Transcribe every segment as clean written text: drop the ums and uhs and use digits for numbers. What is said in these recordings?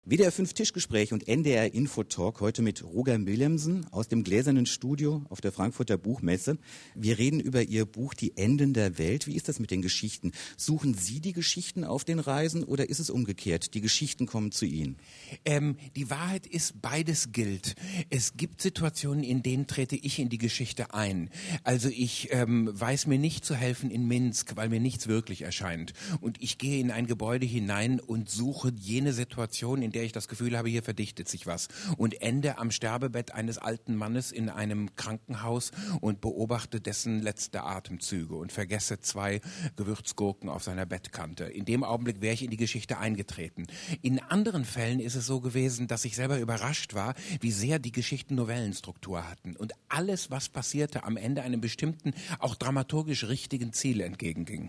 WDR 5 Tischgespräch und NDR Infotalk heute mit Roger Willemsen aus dem Gläsernen Studio auf der Frankfurter Buchmesse. Wir reden über Ihr Buch Die Enden der Welt. Wie ist das mit den Geschichten? Suchen Sie die Geschichten auf den Reisen oder ist es umgekehrt? Die Geschichten kommen zu Ihnen? Die Wahrheit ist, beides gilt. Es gibt Situationen, in denen trete ich in die Geschichte ein. Also ich weiß mir nicht zu helfen in Minsk, weil mir nichts wirklich erscheint. Und ich gehe in ein Gebäude hinein und suche jene Situation, in der ich das Gefühl habe, hier verdichtet sich was. Und ende am Sterbebett eines alten Mannes in einem Krankenhaus und beobachte dessen letzte Atemzüge und vergesse 2 Gewürzgurken auf seiner Bettkante. In dem Augenblick wäre ich in die Geschichte eingetreten. In anderen Fällen ist es so gewesen, dass ich selber überrascht war, wie sehr die Geschichten Novellenstruktur hatten. Und alles, was passierte, am Ende einem bestimmten, auch dramaturgisch richtigen Ziel entgegenging.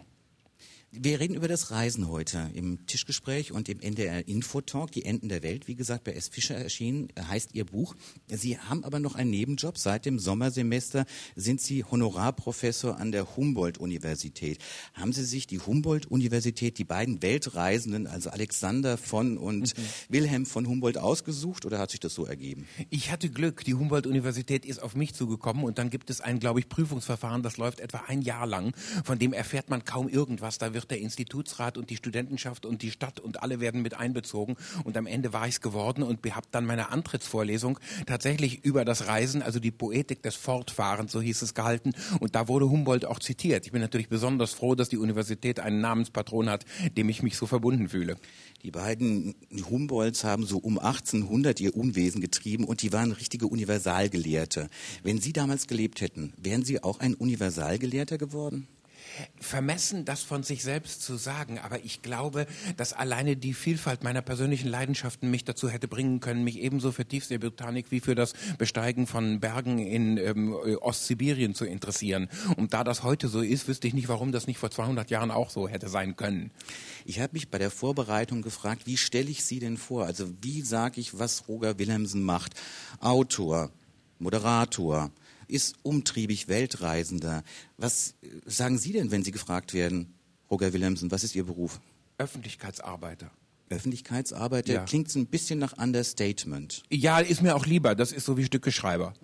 Wir reden über das Reisen heute im Tischgespräch und im NDR Infotalk, die Enden der Welt, wie gesagt, bei S. Fischer erschienen, heißt Ihr Buch. Sie haben aber noch einen Nebenjob. Seit dem Sommersemester sind Sie Honorarprofessor an der Humboldt-Universität. Haben Sie sich die Humboldt-Universität, die beiden Weltreisenden, also Alexander von und Wilhelm von Humboldt, ausgesucht oder hat sich das so ergeben? Ich hatte Glück. Die Humboldt-Universität ist auf mich zugekommen und dann gibt es ein, glaube ich, Prüfungsverfahren, das läuft etwa ein Jahr lang. Von dem erfährt man kaum irgendwas. Da wird der Institutsrat und die Studentenschaft und die Stadt und alle werden mit einbezogen und am Ende war ich es geworden und habe dann meine Antrittsvorlesung tatsächlich über das Reisen, also die Poetik des Fortfahrens, so hieß es, gehalten und da wurde Humboldt auch zitiert. Ich bin natürlich besonders froh, dass die Universität einen Namenspatron hat, dem ich mich so verbunden fühle. Die beiden Humboldts haben so um 1800 ihr Unwesen getrieben und die waren richtige Universalgelehrte. Wenn Sie damals gelebt hätten, wären Sie auch ein Universalgelehrter geworden? Vermessen, das von sich selbst zu sagen, aber ich glaube, dass alleine die Vielfalt meiner persönlichen Leidenschaften mich dazu hätte bringen können, mich ebenso für Tiefseebotanik wie für das Besteigen von Bergen in Ostsibirien zu interessieren. Und da das heute so ist, wüsste ich nicht, warum das nicht vor 200 Jahren auch so hätte sein können. Ich habe mich bei der Vorbereitung gefragt, wie stelle ich Sie denn vor? Also wie sage ich, was Roger Willemsen macht? Autor, Moderator, ist umtriebig, Weltreisender. Was sagen Sie denn, wenn Sie gefragt werden, Roger Willemsen, was ist Ihr Beruf? Öffentlichkeitsarbeiter. Öffentlichkeitsarbeiter, ja. Klingt so ein bisschen nach Understatement. Ja, ist mir auch lieber. Das ist so wie Stückeschreiber.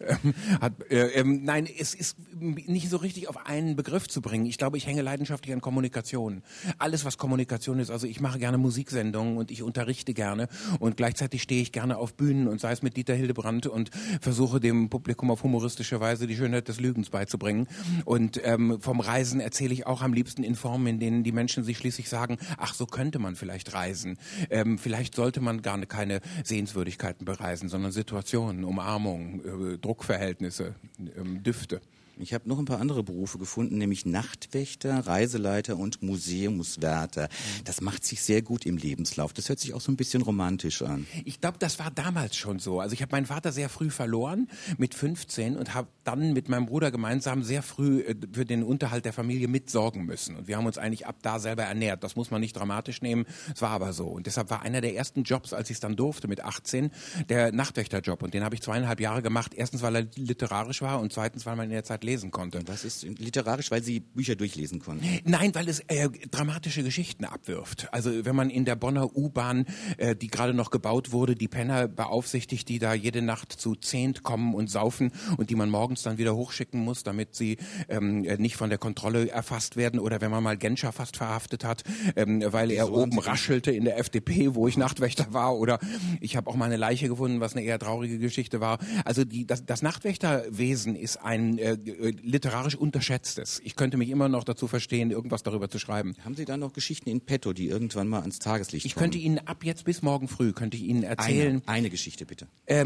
Nein, es ist nicht so richtig auf einen Begriff zu bringen. Ich glaube, ich hänge leidenschaftlich an Kommunikation. Alles, was Kommunikation ist. Also ich mache gerne Musiksendungen und ich unterrichte gerne und gleichzeitig stehe ich gerne auf Bühnen und sei es mit Dieter Hildebrandt und versuche dem Publikum auf humoristische Weise die Schönheit des Lügens beizubringen. Und vom Reisen erzähle ich auch am liebsten in Formen, in denen die Menschen sich schließlich sagen, ach, so könnte man vielleicht reisen. Vielleicht sollte man gar keine Sehenswürdigkeiten bereisen, sondern Situationen, Umarmungen, Druckverhältnisse, Düfte. Ich habe noch ein paar andere Berufe gefunden, nämlich Nachtwächter, Reiseleiter und Museumswärter. Das macht sich sehr gut im Lebenslauf. Das hört sich auch so ein bisschen romantisch an. Ich glaube, das war damals schon so. Also ich habe meinen Vater sehr früh verloren, mit 15, und habe dann mit meinem Bruder gemeinsam sehr früh für den Unterhalt der Familie mitsorgen müssen. Und wir haben uns eigentlich ab da selber ernährt. Das muss man nicht dramatisch nehmen, es war aber so. Und deshalb war einer der ersten Jobs, als ich es dann durfte, mit 18, der Nachtwächterjob. Und den habe ich 2,5 Jahre gemacht. Erstens, weil er literarisch war und zweitens, weil man in der Zeit lesen konnte. Was ist literarisch, weil Sie Bücher durchlesen konnten? Nein, weil es dramatische Geschichten abwirft. Also wenn man in der Bonner U-Bahn, die gerade noch gebaut wurde, die Penner beaufsichtigt, die da jede Nacht zu 10 kommen und saufen und die man morgens dann wieder hochschicken muss, damit sie nicht von der Kontrolle erfasst werden, oder wenn man mal Genscher fast verhaftet hat, weil er oben raschelte in der FDP, wo ich Nachtwächter war, oder ich habe auch mal eine Leiche gefunden, was eine eher traurige Geschichte war. Also das Nachtwächterwesen ist ein literarisch unterschätztes. Ich könnte mich immer noch dazu verstehen, irgendwas darüber zu schreiben. Haben Sie da noch Geschichten in petto, die irgendwann mal ans Tageslicht kommen? Ich könnte Ihnen ab jetzt bis morgen früh, könnte ich Ihnen erzählen. Eine Geschichte bitte.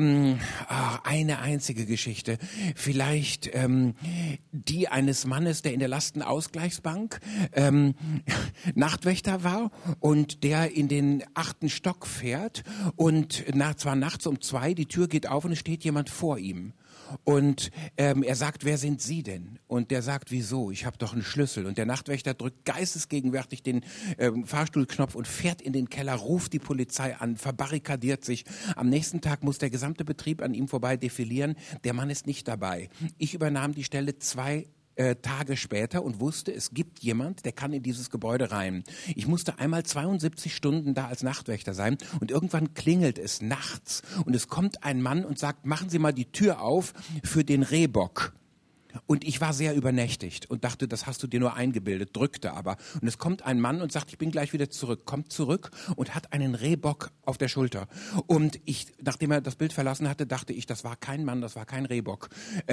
Eine einzige Geschichte. Vielleicht die eines Mannes, der in der Lastenausgleichsbank Nachtwächter war und der in den 8. Stock fährt und zwar nachts um 2, die Tür geht auf und es steht jemand vor ihm. Und er sagt, wer sind Sie denn? Und der sagt, wieso? Ich habe doch einen Schlüssel. Und der Nachtwächter drückt geistesgegenwärtig den Fahrstuhlknopf und fährt in den Keller, ruft die Polizei an, verbarrikadiert sich. Am nächsten Tag muss der gesamte Betrieb an ihm vorbei defilieren. Der Mann ist nicht dabei. Ich übernahm die Stelle 2 Tage später und wusste, es gibt jemand, der kann in dieses Gebäude rein. Ich musste einmal 72 Stunden da als Nachtwächter sein und irgendwann klingelt es nachts und es kommt ein Mann und sagt, machen Sie mal die Tür auf für den Rehbock. Und ich war sehr übernächtigt und dachte, das hast du dir nur eingebildet, drückte aber. Und es kommt ein Mann und sagt, ich bin gleich wieder zurück, kommt zurück und hat einen Rehbock auf der Schulter. Und ich, nachdem er das Bild verlassen hatte, dachte ich, das war kein Mann, das war kein Rehbock.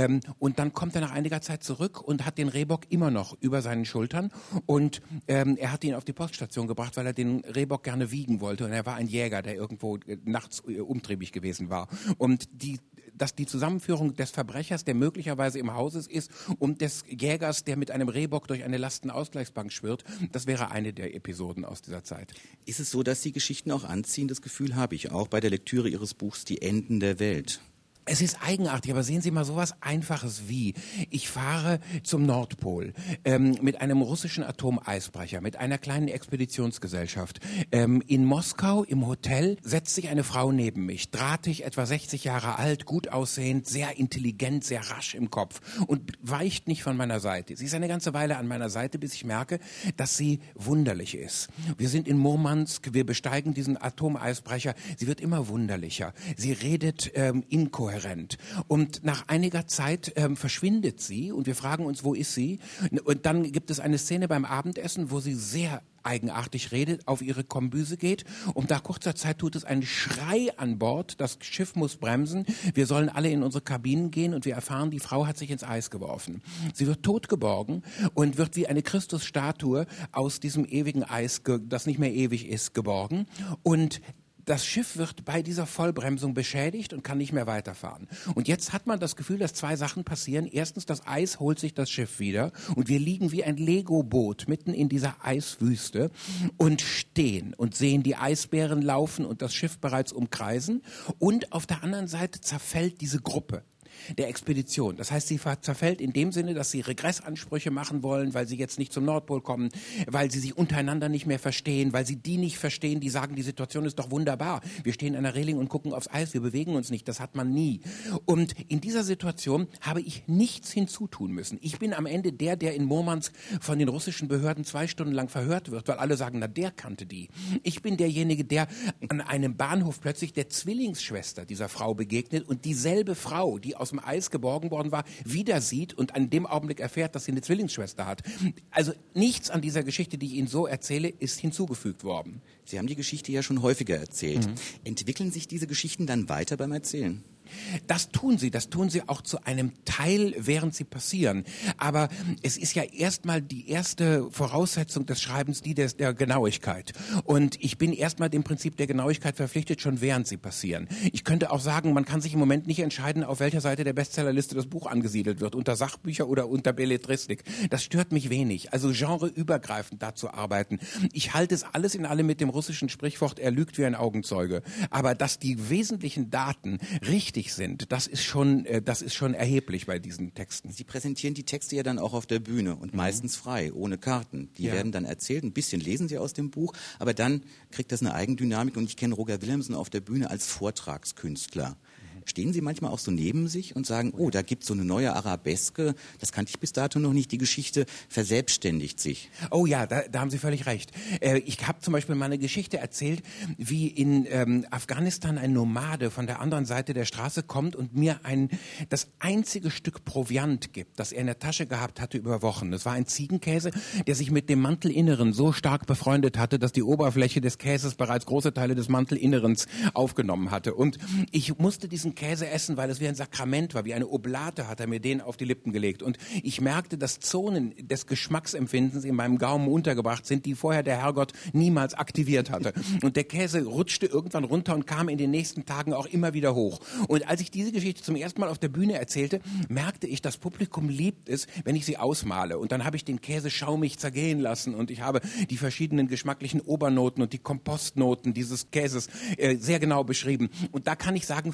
Und dann kommt er nach einiger Zeit zurück und hat den Rehbock immer noch über seinen Schultern. Und er hat ihn auf die Poststation gebracht, weil er den Rehbock gerne wiegen wollte. Und er war ein Jäger, der irgendwo nachts umtriebig gewesen war. Und die Zusammenführung des Verbrechers, der möglicherweise im Haus ist, und des Jägers, der mit einem Rehbock durch eine Lastenausgleichsbank schwirrt, das wäre eine der Episoden aus dieser Zeit. Ist es so, dass die Geschichten auch anziehen? Das Gefühl habe ich auch bei der Lektüre Ihres Buchs Die Enden der Welt. Es ist eigenartig, aber sehen Sie mal sowas Einfaches wie, ich fahre zum Nordpol mit einem russischen Atomeisbrecher, mit einer kleinen Expeditionsgesellschaft. In Moskau im Hotel setzt sich eine Frau neben mich, drahtig, etwa 60 Jahre alt, gut aussehend, sehr intelligent, sehr rasch im Kopf und weicht nicht von meiner Seite. Sie ist eine ganze Weile an meiner Seite, bis ich merke, dass sie wunderlich ist. Wir sind in Murmansk, wir besteigen diesen Atomeisbrecher, sie wird immer wunderlicher. Sie redet inkohärent. Und nach einiger Zeit verschwindet sie und wir fragen uns, wo ist sie? Und dann gibt es eine Szene beim Abendessen, wo sie sehr eigenartig redet, auf ihre Kombüse geht und nach kurzer Zeit tut es einen Schrei an Bord, das Schiff muss bremsen, wir sollen alle in unsere Kabinen gehen und wir erfahren, die Frau hat sich ins Eis geworfen. Sie wird totgeborgen und wird wie eine Christusstatue aus diesem ewigen Eis, das nicht mehr ewig ist, geborgen und das Schiff wird bei dieser Vollbremsung beschädigt und kann nicht mehr weiterfahren. Und jetzt hat man das Gefühl, dass zwei Sachen passieren. Erstens, das Eis holt sich das Schiff wieder und wir liegen wie ein Lego-Boot mitten in dieser Eiswüste und stehen und sehen die Eisbären laufen und das Schiff bereits umkreisen. Und auf der anderen Seite zerfällt diese Gruppe der Expedition. Das heißt, sie zerfällt in dem Sinne, dass sie Regressansprüche machen wollen, weil sie jetzt nicht zum Nordpol kommen, weil sie sich untereinander nicht mehr verstehen, weil sie die nicht verstehen, die sagen, die Situation ist doch wunderbar. Wir stehen an der Reling und gucken aufs Eis, wir bewegen uns nicht, das hat man nie. Und in dieser Situation habe ich nichts hinzutun müssen. Ich bin am Ende der in Murmansk von den russischen Behörden 2 Stunden lang verhört wird, weil alle sagen, na, der kannte die. Ich bin derjenige, der an einem Bahnhof plötzlich der Zwillingsschwester dieser Frau begegnet und dieselbe Frau, die aus dem Eis geborgen worden war, wieder sieht und an dem Augenblick erfährt, dass sie eine Zwillingsschwester hat. Also nichts an dieser Geschichte, die ich Ihnen so erzähle, ist hinzugefügt worden. Sie haben die Geschichte ja schon häufiger erzählt. Entwickeln sich diese Geschichten dann weiter beim Erzählen? Das tun sie auch zu einem Teil, während sie passieren. Aber es ist ja erstmal die erste Voraussetzung des Schreibens, die der Genauigkeit. Und ich bin erstmal dem Prinzip der Genauigkeit verpflichtet, schon während sie passieren. Ich könnte auch sagen, man kann sich im Moment nicht entscheiden, auf welcher Seite der Bestsellerliste das Buch angesiedelt wird, unter Sachbücher oder unter Belletristik. Das stört mich wenig. Also genreübergreifend da zu arbeiten. Ich halte es alles in allem mit dem russischen Sprichwort, er lügt wie ein Augenzeuge. Aber dass die wesentlichen Daten richtig sind, das ist schon erheblich bei diesen Texten. Sie präsentieren die Texte ja dann auch auf der Bühne und meistens frei, ohne Karten. Die werden dann erzählt, ein bisschen lesen Sie aus dem Buch, aber dann kriegt das eine Eigendynamik und ich kenne Roger Willemsen auf der Bühne als Vortragskünstler. Stehen Sie manchmal auch so neben sich und sagen, oh, da gibt's so eine neue Arabeske, das kannte ich bis dato noch nicht, die Geschichte verselbstständigt sich. Oh ja, da haben Sie völlig recht. Ich habe zum Beispiel mal eine Geschichte erzählt, wie in Afghanistan ein Nomade von der anderen Seite der Straße kommt und mir das einzige Stück Proviant gibt, das er in der Tasche gehabt hatte über Wochen. Das war ein Ziegenkäse, der sich mit dem Mantelinneren so stark befreundet hatte, dass die Oberfläche des Käses bereits große Teile des Mantelinnerens aufgenommen hatte. Und ich musste diesen Käse essen, weil es wie ein Sakrament war, wie eine Oblate hat er mir den auf die Lippen gelegt. Und ich merkte, dass Zonen des Geschmacksempfindens in meinem Gaumen untergebracht sind, die vorher der Herrgott niemals aktiviert hatte. Und der Käse rutschte irgendwann runter und kam in den nächsten Tagen auch immer wieder hoch. Und als ich diese Geschichte zum ersten Mal auf der Bühne erzählte, merkte ich, das Publikum liebt es, wenn ich sie ausmale. Und dann habe ich den Käse schaumig zergehen lassen und ich habe die verschiedenen geschmacklichen Obernoten und die Kompostnoten dieses Käses sehr genau beschrieben. Und da kann ich sagen, vielleicht bin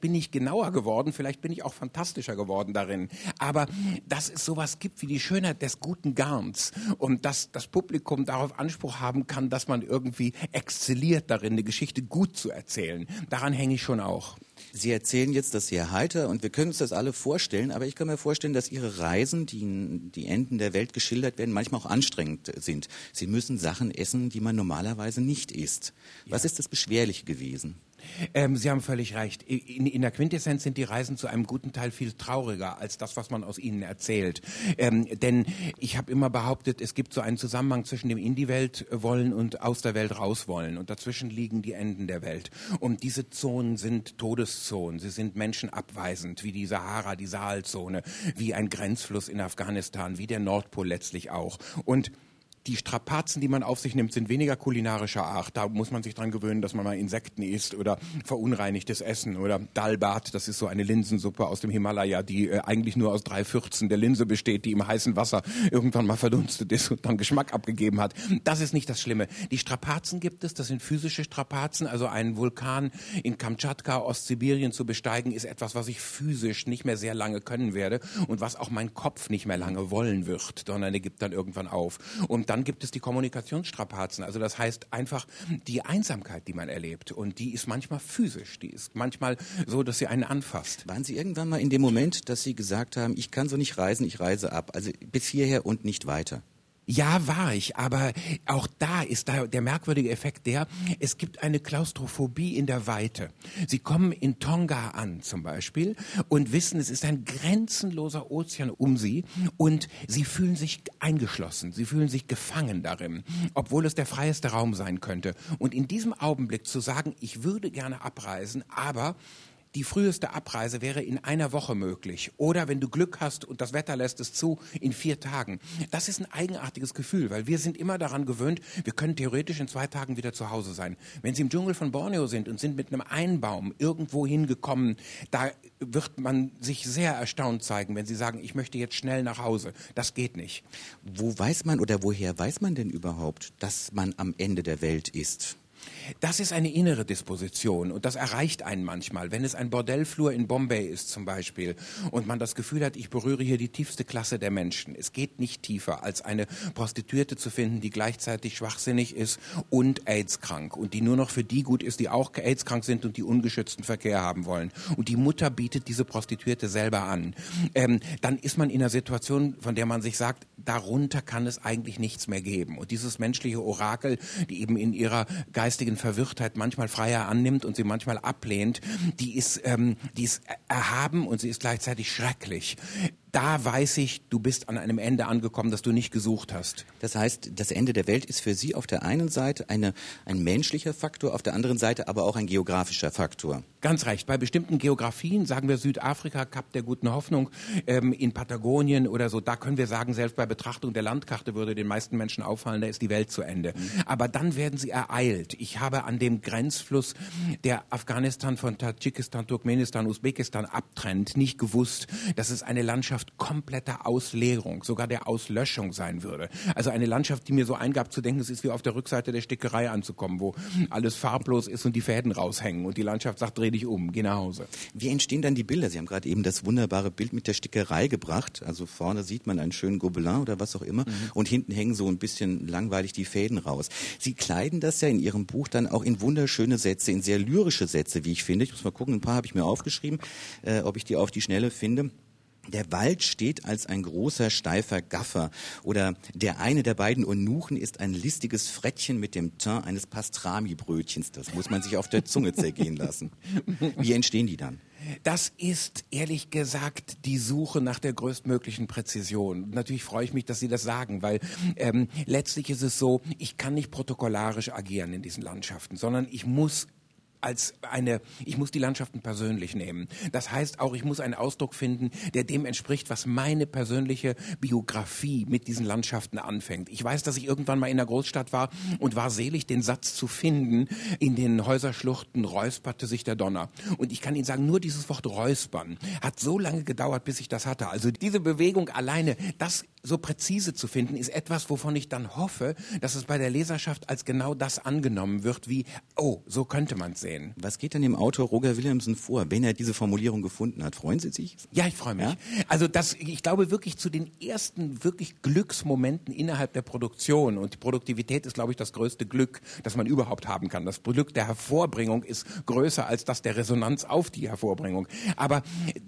bin ich genauer geworden, vielleicht bin ich auch fantastischer geworden darin. Aber dass es sowas gibt wie die Schönheit des guten Garns und dass das Publikum darauf Anspruch haben kann, dass man irgendwie exzelliert darin, eine Geschichte gut zu erzählen, daran hänge ich schon auch. Sie erzählen jetzt das sehr heiter und wir können uns das alle vorstellen, aber ich kann mir vorstellen, dass Ihre Reisen, die in die Enden der Welt geschildert werden, manchmal auch anstrengend sind. Sie müssen Sachen essen, die man normalerweise nicht isst. Was ist das Beschwerliche gewesen? Sie haben völlig recht. In der Quintessenz sind die Reisen zu einem guten Teil viel trauriger als das, was man aus ihnen erzählt. Denn ich habe immer behauptet, es gibt so einen Zusammenhang zwischen dem in die Welt wollen und aus der Welt raus wollen. Und dazwischen liegen die Enden der Welt. Und diese Zonen sind Todeszonen. Sie sind menschenabweisend, wie die Sahara, die Sahelzone, wie ein Grenzfluss in Afghanistan, wie der Nordpol letztlich auch. Und die Strapazen, die man auf sich nimmt, sind weniger kulinarischer Art. Da muss man sich dran gewöhnen, dass man mal Insekten isst oder verunreinigtes Essen oder Dalbat, das ist so eine Linsensuppe aus dem Himalaya, die eigentlich nur aus 3/4 der Linse besteht, die im heißen Wasser irgendwann mal verdunstet ist und dann Geschmack abgegeben hat. Das ist nicht das Schlimme. Die Strapazen gibt es, das sind physische Strapazen, also einen Vulkan in Kamtschatka, Ostsibirien zu besteigen, ist etwas, was ich physisch nicht mehr sehr lange können werde und was auch mein Kopf nicht mehr lange wollen wird, sondern er gibt dann irgendwann auf. Und dann gibt es die Kommunikationsstrapazen. Also das heißt einfach die Einsamkeit, die man erlebt. Und die ist manchmal physisch. Die ist manchmal so, dass sie einen anfasst. Waren Sie irgendwann mal in dem Moment, dass Sie gesagt haben, ich kann so nicht reisen, ich reise ab. Also bis hierher und nicht weiter? Ja, war ich, aber auch da ist da der merkwürdige Effekt es gibt eine Klaustrophobie in der Weite. Sie kommen in Tonga an zum Beispiel und wissen, es ist ein grenzenloser Ozean um sie und sie fühlen sich eingeschlossen, sie fühlen sich gefangen darin, obwohl es der freieste Raum sein könnte. Und in diesem Augenblick zu sagen, ich würde gerne abreisen, aber die früheste Abreise wäre in einer Woche möglich. Oder wenn du Glück hast und das Wetter lässt es zu, in 4 Tagen. Das ist ein eigenartiges Gefühl, weil wir sind immer daran gewöhnt, wir können theoretisch in 2 Tagen wieder zu Hause sein. Wenn Sie im Dschungel von Borneo sind und sind mit einem Einbaum irgendwo hingekommen, da wird man sich sehr erstaunt zeigen, wenn Sie sagen, ich möchte jetzt schnell nach Hause. Das geht nicht. Wo weiß man oder woher weiß man denn überhaupt, dass man am Ende der Welt ist? Das ist eine innere Disposition und das erreicht einen manchmal. Wenn es ein Bordellflur in Bombay ist zum Beispiel und man das Gefühl hat, ich berühre hier die tiefste Klasse der Menschen. Es geht nicht tiefer, als eine Prostituierte zu finden, die gleichzeitig schwachsinnig ist und AIDS-krank und die nur noch für die gut ist, die auch AIDS-krank sind und die ungeschützten Verkehr haben wollen. Und die Mutter bietet diese Prostituierte selber an. Dann ist man in einer Situation, von der man sich sagt, darunter kann es eigentlich nichts mehr geben. Und dieses menschliche Orakel, die eben in ihrer geistigen Verwirrtheit manchmal freier annimmt und sie manchmal ablehnt, die ist erhaben und sie ist gleichzeitig schrecklich. Da weiß ich, du bist an einem Ende angekommen, das du nicht gesucht hast. Das heißt, das Ende der Welt ist für Sie auf der einen Seite ein menschlicher Faktor, auf der anderen Seite aber auch ein geografischer Faktor. Ganz recht. Bei bestimmten Geografien, sagen wir Südafrika, Kap der Guten Hoffnung, in Patagonien oder so, da können wir sagen, selbst bei Betrachtung der Landkarte würde den meisten Menschen auffallen, da ist die Welt zu Ende. Aber dann werden sie ereilt. Ich habe an dem Grenzfluss, der Afghanistan von Tadschikistan, Turkmenistan, Usbekistan abtrennt, nicht gewusst, dass es eine Landschaft kompletter Ausleerung, sogar der Auslöschung sein würde. Also eine Landschaft, die mir so eingab zu denken, es ist wie auf der Rückseite der Stickerei anzukommen, wo alles farblos ist und die Fäden raushängen und die Landschaft sagt, dreh dich um, geh nach Hause. Wie entstehen dann die Bilder? Sie haben gerade eben das wunderbare Bild mit der Stickerei gebracht. Also vorne sieht man einen schönen Gobelin oder was auch immer und hinten hängen so ein bisschen langweilig die Fäden raus. Sie kleiden das ja in Ihrem Buch dann auch in wunderschöne Sätze, in sehr lyrische Sätze, wie ich finde. Ich muss mal gucken, ein paar habe ich mir aufgeschrieben, ob ich die auf die Schnelle finde. Der Wald steht als ein großer, steifer Gaffer. Oder der eine der beiden Eunuchen ist ein listiges Frettchen mit dem Teint eines Pastrami-Brötchens. Das muss man sich auf der Zunge zergehen lassen. Wie entstehen die dann? Das ist, ehrlich gesagt, die Suche nach der größtmöglichen Präzision. Natürlich freue ich mich, dass Sie das sagen, weil letztlich ist es so, ich kann nicht protokollarisch agieren in diesen Landschaften, sondern ich muss die Landschaften persönlich nehmen. Das heißt auch, ich muss einen Ausdruck finden, der dem entspricht, was meine persönliche Biografie mit diesen Landschaften anfängt. Ich weiß, dass ich irgendwann mal in der Großstadt war und war selig, den Satz zu finden, in den Häuserschluchten räusperte sich der Donner. Und ich kann Ihnen sagen, nur dieses Wort räuspern hat so lange gedauert, bis ich das hatte. Also diese Bewegung alleine, das so präzise zu finden, ist etwas, wovon ich dann hoffe, dass es bei der Leserschaft als genau das angenommen wird, wie, oh, so könnte man es sehen. sehen. Was geht denn dem Autor Roger Willemsen vor, wenn er diese Formulierung gefunden hat? Freuen Sie sich? Ja, ich freue mich. Ja? Also ich glaube wirklich zu den ersten wirklich Glücksmomenten innerhalb der Produktion, und die Produktivität ist, glaube ich, das größte Glück, das man überhaupt haben kann. Das Glück der Hervorbringung ist größer als das der Resonanz auf die Hervorbringung. Aber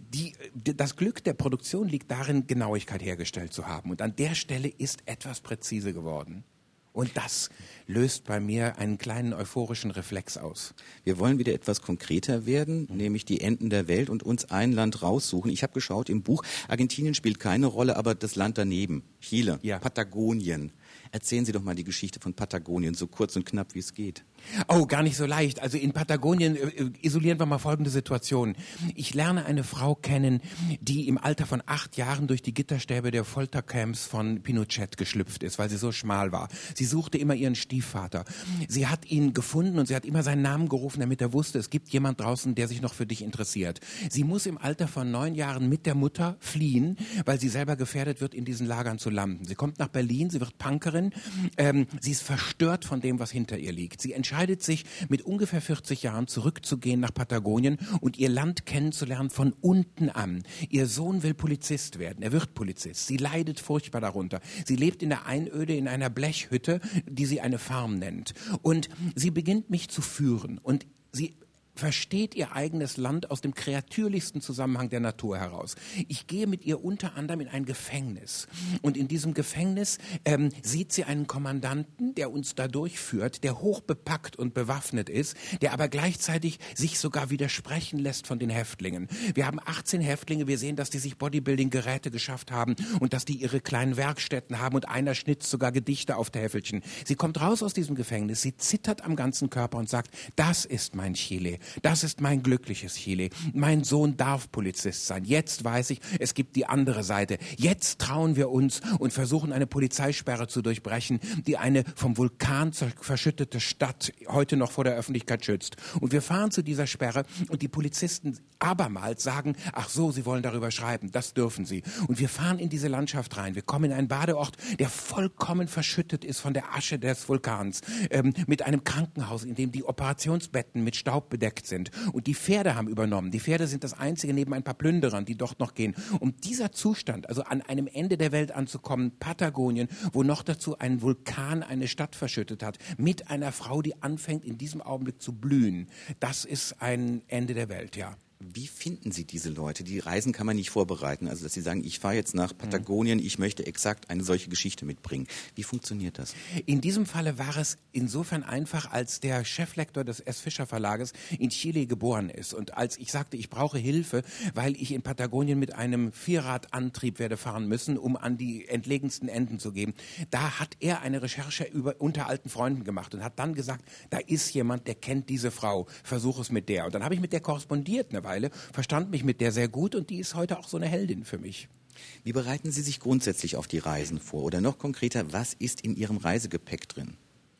das Glück der Produktion liegt darin, Genauigkeit hergestellt zu haben. Und an der Stelle ist etwas präzise geworden. Und das löst bei mir einen kleinen euphorischen Reflex aus. Wir wollen wieder etwas konkreter werden, nämlich die Enden der Welt und uns ein Land raussuchen. Ich habe geschaut im Buch, Argentinien spielt keine Rolle, aber das Land daneben, Chile, ja. Patagonien. Erzählen Sie doch mal die Geschichte von Patagonien, so kurz und knapp, wie es geht. Oh, gar nicht so leicht. Also in Patagonien isolieren wir mal folgende Situation. Ich lerne eine Frau kennen, die im Alter von 8 Jahren durch die Gitterstäbe der Foltercamps von Pinochet geschlüpft ist, weil sie so schmal war. Sie suchte immer ihren Stiefvater. Sie hat ihn gefunden und sie hat immer seinen Namen gerufen, damit er wusste, es gibt jemand draußen, der sich noch für dich interessiert. Sie muss im Alter von 9 Jahren mit der Mutter fliehen, weil sie selber gefährdet wird, in diesen Lagern zu landen. Sie kommt nach Berlin, sie wird Punkerin. Sie ist verstört von dem, was hinter ihr liegt. Sie entscheidet sich, mit ungefähr 40 Jahren zurückzugehen nach Patagonien und ihr Land kennenzulernen von unten an. Ihr Sohn will Polizist werden. Er wird Polizist. Sie leidet furchtbar darunter. Sie lebt in der Einöde in einer Blechhütte, die sie eine Farm nennt. Und sie beginnt mich zu führen. Und sie versteht ihr eigenes Land aus dem kreatürlichsten Zusammenhang der Natur heraus. Ich gehe mit ihr unter anderem in ein Gefängnis. Und in diesem Gefängnis sieht sie einen Kommandanten, der uns da durchführt, der hochbepackt und bewaffnet ist, der aber gleichzeitig sich sogar widersprechen lässt von den Häftlingen. Wir haben 18 Häftlinge, wir sehen, dass die sich Bodybuilding-Geräte geschafft haben und dass die ihre kleinen Werkstätten haben und einer schnitzt sogar Gedichte auf Täfelchen. Sie kommt raus aus diesem Gefängnis, sie zittert am ganzen Körper und sagt, das ist mein Chile. Das ist mein glückliches Chile. Mein Sohn darf Polizist sein. Jetzt weiß ich, es gibt die andere Seite. Jetzt trauen wir uns und versuchen, eine Polizeisperre zu durchbrechen, die eine vom Vulkan verschüttete Stadt heute noch vor der Öffentlichkeit schützt. Und wir fahren zu dieser Sperre und die Polizisten abermals sagen, ach so, sie wollen darüber schreiben, das dürfen sie. Und wir fahren in diese Landschaft rein. Wir kommen in einen Badeort, der vollkommen verschüttet ist von der Asche des Vulkans, mit einem Krankenhaus, in dem die Operationsbetten mit Staub bedeckt sind. Und die Pferde haben übernommen. Die Pferde sind das Einzige neben ein paar Plünderern, die dort noch gehen. Um dieser Zustand, also an einem Ende der Welt anzukommen, Patagonien, wo noch dazu ein Vulkan eine Stadt verschüttet hat, mit einer Frau, die anfängt, in diesem Augenblick zu blühen, das ist ein Ende der Welt, ja. Wie finden Sie diese Leute? Die Reisen kann man nicht vorbereiten. Also, dass Sie sagen, ich fahre jetzt nach Patagonien, ich möchte exakt eine solche Geschichte mitbringen. Wie funktioniert das? In diesem Falle war es insofern einfach, als der Cheflektor des S. Fischer Verlages in Chile geboren ist. Und als ich sagte, ich brauche Hilfe, weil ich in Patagonien mit einem Vierradantrieb werde fahren müssen, um an die entlegensten Enden zu gehen, da hat er eine Recherche unter alten Freunden gemacht und hat dann gesagt, da ist jemand, der kennt diese Frau, versuch es mit der. Und dann habe ich mit der korrespondiert eine Weile, verstand mich mit der sehr gut und die ist heute auch so eine Heldin für mich. Wie bereiten Sie sich grundsätzlich auf die Reisen vor? Oder noch konkreter, was ist in Ihrem Reisegepäck drin?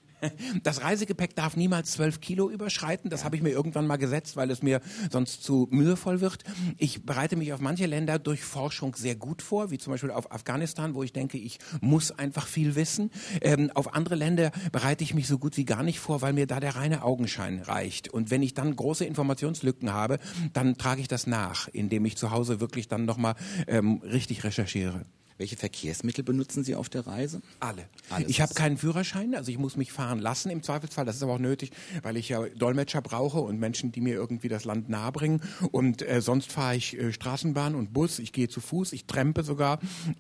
Das Reisegepäck darf niemals 12 Kilo überschreiten. Das habe ich mir irgendwann mal gesetzt, weil es mir sonst zu mühevoll wird. Ich bereite mich auf manche Länder durch Forschung sehr gut vor, wie zum Beispiel auf Afghanistan, wo ich denke, ich muss einfach viel wissen. Auf andere Länder bereite ich mich so gut wie gar nicht vor, weil mir da der reine Augenschein reicht. Und wenn ich dann große Informationslücken habe, dann trage ich das nach, indem ich zu Hause wirklich dann nochmal richtig recherchiere. Welche Verkehrsmittel benutzen Sie auf der Reise? Alle. Ich habe keinen Führerschein, also ich muss mich fahren lassen im Zweifelsfall. Das ist aber auch nötig, weil ich ja Dolmetscher brauche und Menschen, die mir irgendwie das Land nahebringen. Und sonst fahre ich Straßenbahn und Bus, ich gehe zu Fuß, ich trempe sogar.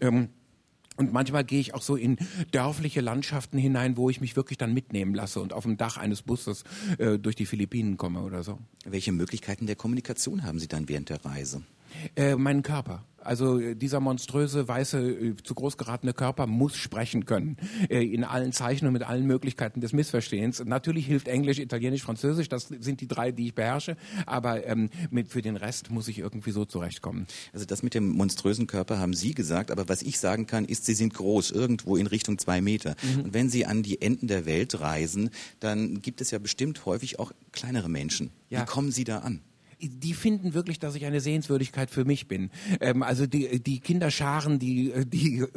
Und manchmal gehe ich auch so in dörfliche Landschaften hinein, wo ich mich wirklich dann mitnehmen lasse und auf dem Dach eines Busses durch die Philippinen komme oder so. Welche Möglichkeiten der Kommunikation haben Sie dann während der Reise? Meinen Körper. Also dieser monströse, weiße, zu groß geratene Körper muss sprechen können. In allen Zeichen und mit allen Möglichkeiten des Missverstehens. Natürlich hilft Englisch, Italienisch, Französisch. Das sind die 3, die ich beherrsche. Aber für den Rest muss ich irgendwie so zurechtkommen. Also das mit dem monströsen Körper haben Sie gesagt. Aber was ich sagen kann, ist, Sie sind groß, irgendwo in Richtung 2 Meter. Und wenn Sie an die Enden der Welt reisen, dann gibt es ja bestimmt häufig auch kleinere Menschen. Ja. Wie kommen Sie da an? Die finden wirklich, dass ich eine Sehenswürdigkeit für mich bin. Also die Kinderscharen, die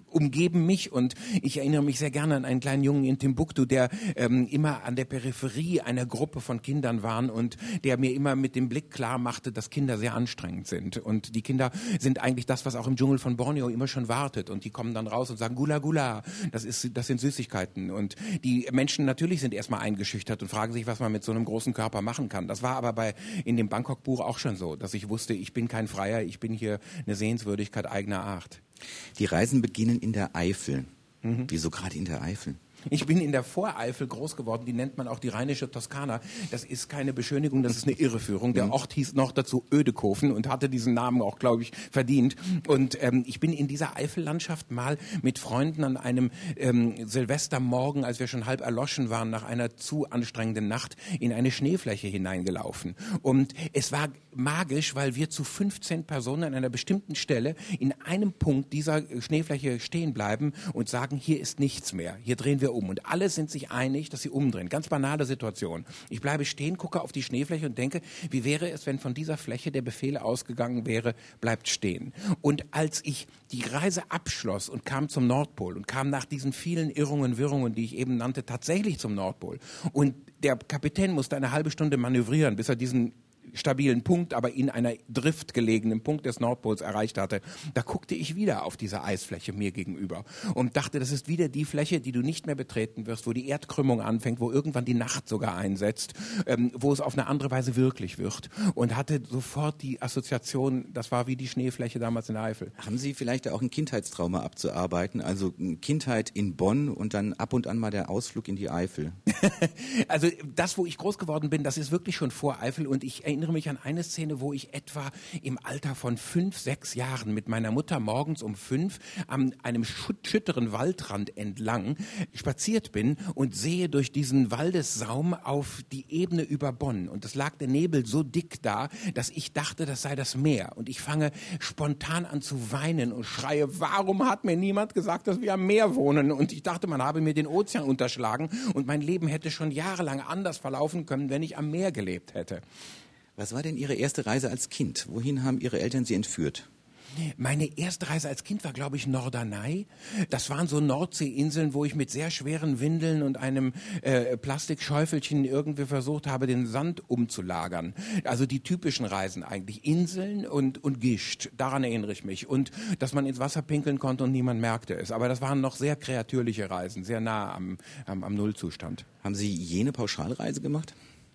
umgeben mich und ich erinnere mich sehr gerne an einen kleinen Jungen in Timbuktu, der immer an der Peripherie einer Gruppe von Kindern war und der mir immer mit dem Blick klar machte, dass Kinder sehr anstrengend sind und die Kinder sind eigentlich das, was auch im Dschungel von Borneo immer schon wartet und die kommen dann raus und sagen Gula Gula, das sind Süßigkeiten und die Menschen natürlich sind erstmal eingeschüchtert und fragen sich, was man mit so einem großen Körper machen kann. Das war aber in dem Bangkok-Buch auch schon so, dass ich wusste, ich bin kein Freier, ich bin hier eine Sehenswürdigkeit eigener Art. Die Reisen beginnen in der Eifel. Wieso gerade in der Eifel? Ich bin in der Voreifel groß geworden, die nennt man auch die rheinische Toskana. Das ist keine Beschönigung, das ist eine Irreführung. Der Ort hieß noch dazu Ödekofen und hatte diesen Namen auch, glaube ich, verdient. Und ich bin in dieser Eifellandschaft mal mit Freunden an einem Silvestermorgen, als wir schon halb erloschen waren, nach einer zu anstrengenden Nacht, in eine Schneefläche hineingelaufen. Und es war magisch, weil wir zu 15 Personen an einer bestimmten Stelle in einem Punkt dieser Schneefläche stehen bleiben und sagen, hier ist nichts mehr, hier drehen wir um. Und alle sind sich einig, dass sie umdrehen. Ganz banale Situation. Ich bleibe stehen, gucke auf die Schneefläche und denke, wie wäre es, wenn von dieser Fläche der Befehl ausgegangen wäre, bleibt stehen. Und als ich die Reise abschloss und kam zum Nordpol und kam nach diesen vielen Irrungen, Wirrungen, die ich eben nannte, tatsächlich zum Nordpol und der Kapitän musste eine halbe Stunde manövrieren, bis er diesen stabilen Punkt, aber in einer Drift gelegenen Punkt des Nordpols erreicht hatte, da guckte ich wieder auf diese Eisfläche mir gegenüber und dachte, das ist wieder die Fläche, die du nicht mehr betreten wirst, wo die Erdkrümmung anfängt, wo irgendwann die Nacht sogar einsetzt, wo es auf eine andere Weise wirklich wird und hatte sofort die Assoziation, das war wie die Schneefläche damals in der Eifel. Haben Sie vielleicht auch ein Kindheitstrauma abzuarbeiten, also Kindheit in Bonn und dann ab und an mal der Ausflug in die Eifel? Also das, wo ich groß geworden bin, das ist wirklich schon vor Eifel und ich erinnere mich an eine Szene, wo ich etwa im Alter von 5, 6 Jahren mit meiner Mutter morgens um 5 an einem schütteren Waldrand entlang spaziert bin und sehe durch diesen Waldessaum auf die Ebene über Bonn. Und es lag der Nebel so dick da, dass ich dachte, das sei das Meer. Und ich fange spontan an zu weinen und schreie, warum hat mir niemand gesagt, dass wir am Meer wohnen? Und ich dachte, man habe mir den Ozean unterschlagen und mein Leben hätte schon jahrelang anders verlaufen können, wenn ich am Meer gelebt hätte. Was war denn Ihre erste Reise als Kind? Wohin haben Ihre Eltern Sie entführt? Meine erste Reise als Kind war, glaube ich, Norderney. Das waren so Nordseeinseln, wo ich mit sehr schweren Windeln und einem Plastikschäufelchen irgendwie versucht habe, den Sand umzulagern. Also die typischen Reisen eigentlich. Inseln und Gischt, daran erinnere ich mich. Und dass man ins Wasser pinkeln konnte und niemand merkte es. Aber das waren noch sehr kreatürliche Reisen, sehr nah am Nullzustand. Haben Sie jene Pauschalreise gemacht?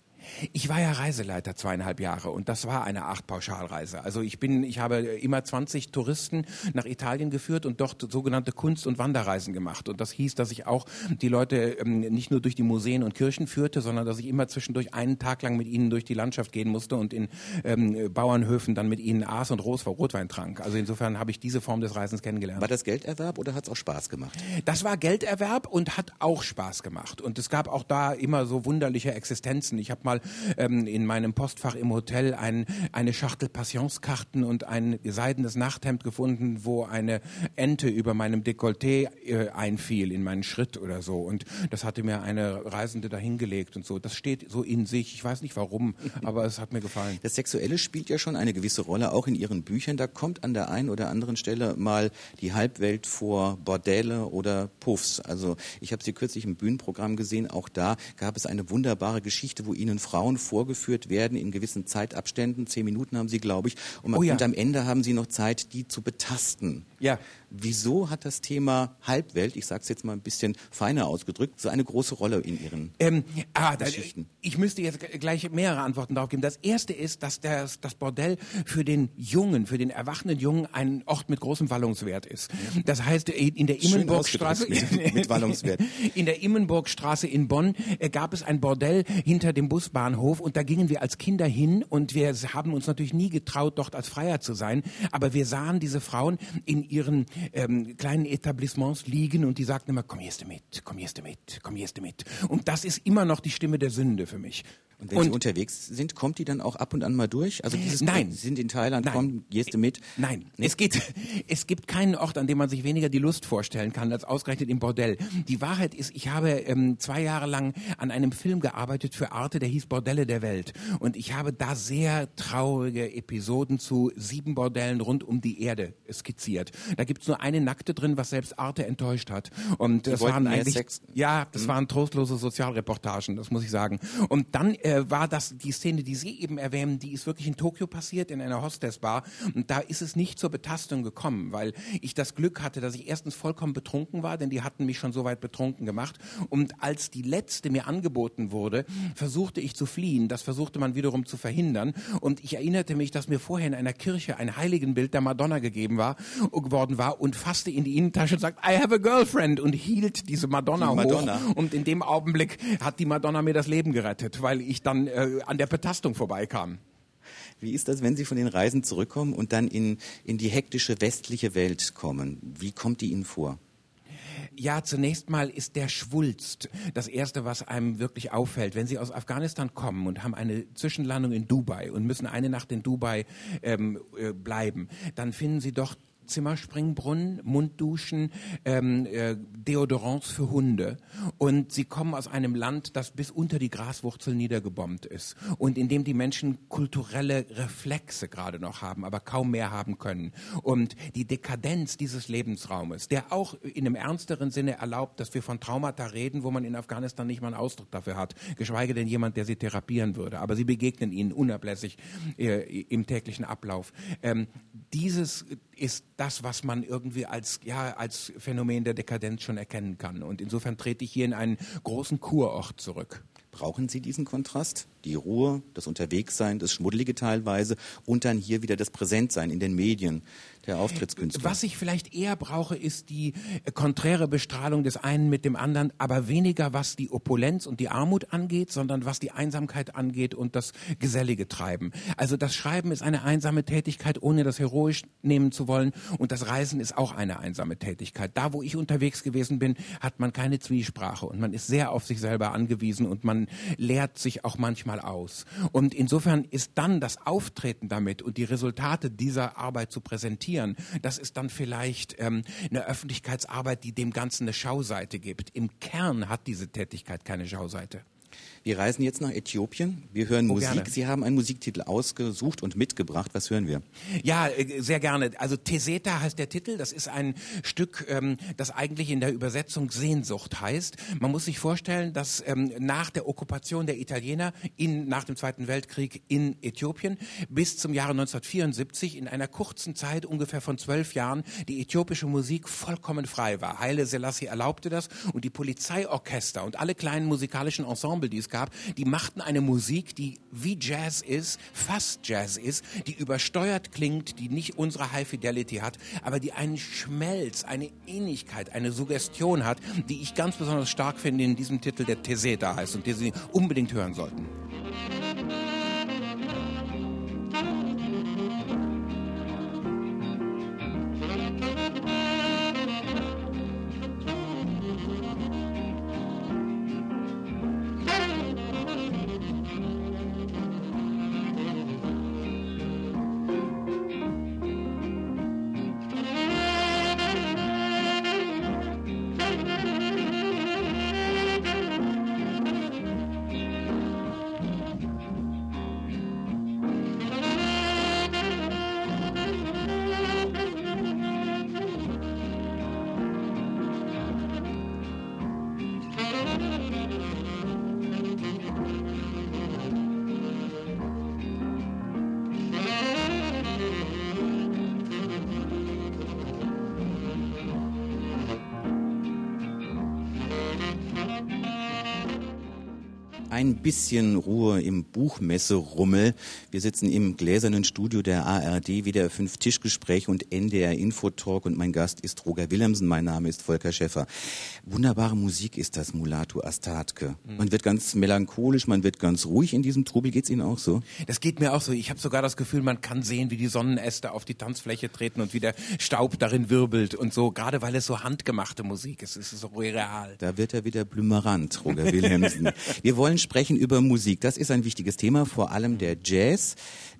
Ich war ja Reiseleiter 2,5 Jahre und das war eine Art Pauschalreise. Also ich habe immer 20 Touristen nach Italien geführt und dort sogenannte Kunst- und Wanderreisen gemacht. Und das hieß, dass ich auch die Leute nicht nur durch die Museen und Kirchen führte, sondern dass ich immer zwischendurch einen Tag lang mit ihnen durch die Landschaft gehen musste und in Bauernhöfen dann mit ihnen aß und Rotwein trank. Also insofern habe ich diese Form des Reisens kennengelernt. War das Gelderwerb oder hat es auch Spaß gemacht? Das war Gelderwerb und hat auch Spaß gemacht. Und es gab auch da immer so wunderliche Existenzen. Ich habe mal in meinem Postfach im Hotel eine Schachtel Passionskarten und ein seidenes Nachthemd gefunden, wo eine Ente über meinem Dekolleté einfiel in meinen Schritt oder so. Und das hatte mir eine Reisende dahingelegt und so. Das steht so in sich. Ich weiß nicht warum, aber es hat mir gefallen. Das Sexuelle spielt ja schon eine gewisse Rolle, auch in Ihren Büchern. Da kommt an der einen oder anderen Stelle mal die Halbwelt vor, Bordelle oder Puffs. Also ich habe Sie kürzlich im Bühnenprogramm gesehen. Auch da gab es eine wunderbare Geschichte, wo Ihnen Frauen vorgeführt werden in gewissen Zeitabständen. 10 Minuten haben Sie, glaube ich. Und am Ende haben Sie noch Zeit, die zu betasten. Ja. Wieso hat das Thema Halbwelt, ich sage es jetzt mal ein bisschen feiner ausgedrückt, so eine große Rolle in Ihren Geschichten? Ich müsste jetzt gleich mehrere Antworten darauf geben. Das erste ist, dass das Bordell für den erwachsenen Jungen ein Ort mit großem Wallungswert ist. Das heißt, in der Immenburgstraße mit Wallungswert. In der Immenburgstraße in Bonn gab es ein Bordell hinter dem Busbahnhof und da gingen wir als Kinder hin und wir haben uns natürlich nie getraut, dort als Freier zu sein, aber wir sahen diese Frauen in ihren kleinen Etablissements liegen und die sagten immer, komm, gehst du mit, komm, gehst du mit, komm, gehst du mit. Und das ist immer noch die Stimme der Sünde für mich. Und wenn Sie unterwegs sind, kommt die dann auch ab und an mal durch? Also Nein. Sie sind in Thailand, komm, gehst du mit? Nein. Nee? Es gibt keinen Ort, an dem man sich weniger die Lust vorstellen kann, als ausgerechnet im Bordell. Die Wahrheit ist, ich habe 2 Jahre lang an einem Film gearbeitet für Arte, der hieß hieß Bordelle der Welt. Und ich habe da sehr traurige Episoden zu 7 Bordellen rund um die Erde skizziert. Da gibt's nur eine Nackte drin, was selbst Arte enttäuscht hat. Und das waren eigentlich, das waren trostlose Sozialreportagen, das muss ich sagen. Und dann war das die Szene, die Sie eben erwähnen, die ist wirklich in Tokio passiert, in einer Hostessbar. Und da ist es nicht zur Betastung gekommen, weil ich das Glück hatte, dass ich erstens vollkommen betrunken war, denn die hatten mich schon so weit betrunken gemacht. Und als die letzte mir angeboten wurde, versuchte ich zu fliehen. Das versuchte man wiederum zu verhindern. Und ich erinnerte mich, dass mir vorher in einer Kirche ein Heiligenbild der Madonna geworden war und fasste in die Innentasche und sagte, I have a girlfriend, und hielt diese Madonna hoch. Und in dem Augenblick hat die Madonna mir das Leben gerettet, weil ich dann an der Betastung vorbeikam. Wie ist das, wenn Sie von den Reisen zurückkommen und dann in die hektische westliche Welt kommen? Wie kommt die Ihnen vor? Ja, zunächst mal ist der Schwulst das Erste, was einem wirklich auffällt. Wenn Sie aus Afghanistan kommen und haben eine Zwischenlandung in Dubai und müssen eine Nacht in Dubai bleiben, dann finden Sie doch Zimmerspringbrunnen, Mundduschen, Deodorants für Hunde. Und sie kommen aus einem Land, das bis unter die Graswurzel niedergebombt ist und in dem die Menschen kulturelle Reflexe gerade noch haben, aber kaum mehr haben können. Und die Dekadenz dieses Lebensraumes, der auch in einem ernsteren Sinne erlaubt, dass wir von Traumata reden, wo man in Afghanistan nicht mal einen Ausdruck dafür hat, geschweige denn jemand, der sie therapieren würde. Aber sie begegnen ihnen unablässig im täglichen Ablauf. Dieses ist das, was man irgendwie als Phänomen der Dekadenz schon erkennen kann. Und insofern trete ich hier in einen großen Kurort zurück. Brauchen Sie diesen Kontrast? Die Ruhe, das Unterwegssein, das Schmuddelige teilweise und dann hier wieder das Präsentsein in den Medien, der Auftrittskünstler. Was ich vielleicht eher brauche, ist die konträre Bestrahlung des einen mit dem anderen, aber weniger was die Opulenz und die Armut angeht, sondern was die Einsamkeit angeht und das gesellige Treiben. Also das Schreiben ist eine einsame Tätigkeit, ohne das heroisch nehmen zu wollen, und das Reisen ist auch eine einsame Tätigkeit. Da, wo ich unterwegs gewesen bin, hat man keine Zwiesprache und man ist sehr auf sich selber angewiesen und man leert sich auch manchmal aus. Und insofern ist dann das Auftreten damit und die Resultate dieser Arbeit zu präsentieren, das ist dann vielleicht eine Öffentlichkeitsarbeit, die dem Ganzen eine Schauseite gibt. Im Kern hat diese Tätigkeit keine Schauseite. Wir reisen jetzt nach Äthiopien. Wir hören Musik. Gerne. Sie haben einen Musiktitel ausgesucht und mitgebracht. Was hören wir? Ja, sehr gerne. Also Teseta heißt der Titel. Das ist ein Stück, das eigentlich in der Übersetzung Sehnsucht heißt. Man muss sich vorstellen, dass nach der Okkupation der Italiener nach dem Zweiten Weltkrieg in Äthiopien bis zum Jahre 1974 in einer kurzen Zeit, ungefähr von 12 Jahren, die äthiopische Musik vollkommen frei war. Haile Selassie erlaubte das und die Polizeiorchester und alle kleinen musikalischen Ensemble, die es gab, die machten eine Musik, die wie Jazz ist, fast Jazz ist, die übersteuert klingt, die nicht unsere High Fidelity hat, aber die einen Schmelz, eine Ähnlichkeit, eine Suggestion hat, die ich ganz besonders stark finde in diesem Titel, der Teseta heißt und den Sie unbedingt hören sollten. Ein bisschen Ruhe im Buchmesse-Rummel. Wir sitzen im gläsernen Studio der ARD, WDR 5 Tischgespräch und NDR Infotalk und mein Gast ist Roger Willemsen, mein Name ist Volker Schäffer. Wunderbare Musik ist das, Mulatu Astatke. Man wird ganz melancholisch, man wird ganz ruhig in diesem Trubel. Geht's Ihnen auch so? Das geht mir auch so. Ich habe sogar das Gefühl, man kann sehen, wie die Sonnenäste auf die Tanzfläche treten und wie der Staub darin wirbelt und so, gerade weil es so handgemachte Musik ist. Es ist so real. Da wird er wieder blümerant, Roger Willemsen. Wir wollen sprechen über Musik. Das ist ein wichtiges Thema, vor allem der Jazz.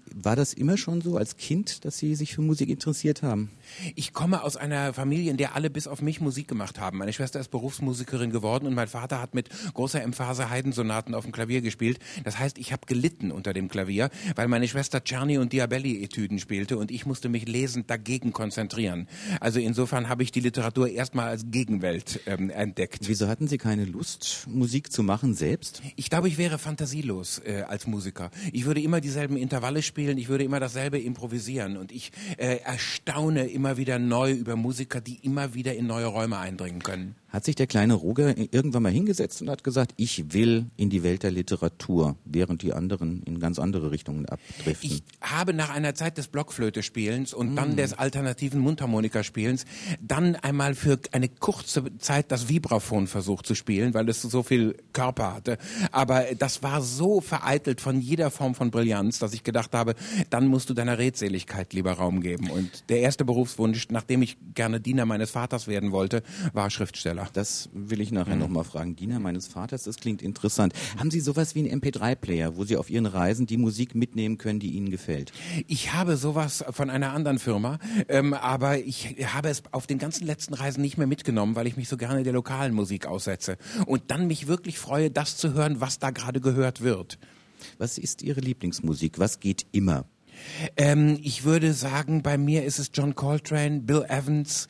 War das immer schon so als Kind, dass Sie sich für Musik interessiert haben? Ich komme aus einer Familie, in der alle bis auf mich Musik gemacht haben. Meine Schwester ist Berufsmusikerin geworden und mein Vater hat mit großer Emphase Haydn-Sonaten auf dem Klavier gespielt. Das heißt, ich habe gelitten unter dem Klavier, weil meine Schwester Czerny und Diabelli-Etüden spielte und ich musste mich lesend dagegen konzentrieren. Also insofern habe ich die Literatur erstmal als Gegenwelt entdeckt. Wieso hatten Sie keine Lust, Musik zu machen selbst? Ich glaube, ich wäre fantasielos als Musiker. Ich würde immer dieselben Intervalle spielen, ich würde immer dasselbe improvisieren und ich erstaune immer wieder neu über Musiker, die immer wieder in neue Räume eindringen können. Hat sich der kleine Roger irgendwann mal hingesetzt und hat gesagt, ich will in die Welt der Literatur, während die anderen in ganz andere Richtungen abdriften? Ich habe nach einer Zeit des Blockflöte-Spielens und dann des alternativen Mundharmonikaspielens dann einmal für eine kurze Zeit das Vibraphon versucht zu spielen, weil es so viel Körper hatte. Aber das war so vereitelt von jeder Form von Brillanz, dass ich gedacht habe, dann musst du deiner Redseligkeit lieber Raum geben. Und der erste Berufswunsch, nachdem ich gerne Diener meines Vaters werden wollte, war Schriftsteller. Das will ich nachher nochmal fragen. Diener meines Vaters, das klingt interessant. Haben Sie sowas wie einen MP3-Player, wo Sie auf Ihren Reisen die Musik mitnehmen können, die Ihnen gefällt? Ich habe sowas von einer anderen Firma, aber ich habe es auf den ganzen letzten Reisen nicht mehr mitgenommen, weil ich mich so gerne der lokalen Musik aussetze. Und dann mich wirklich freue, das zu hören, was da gerade gehört wird. Was ist Ihre Lieblingsmusik? Was geht immer? Ich würde sagen, bei mir ist es John Coltrane, Bill Evans.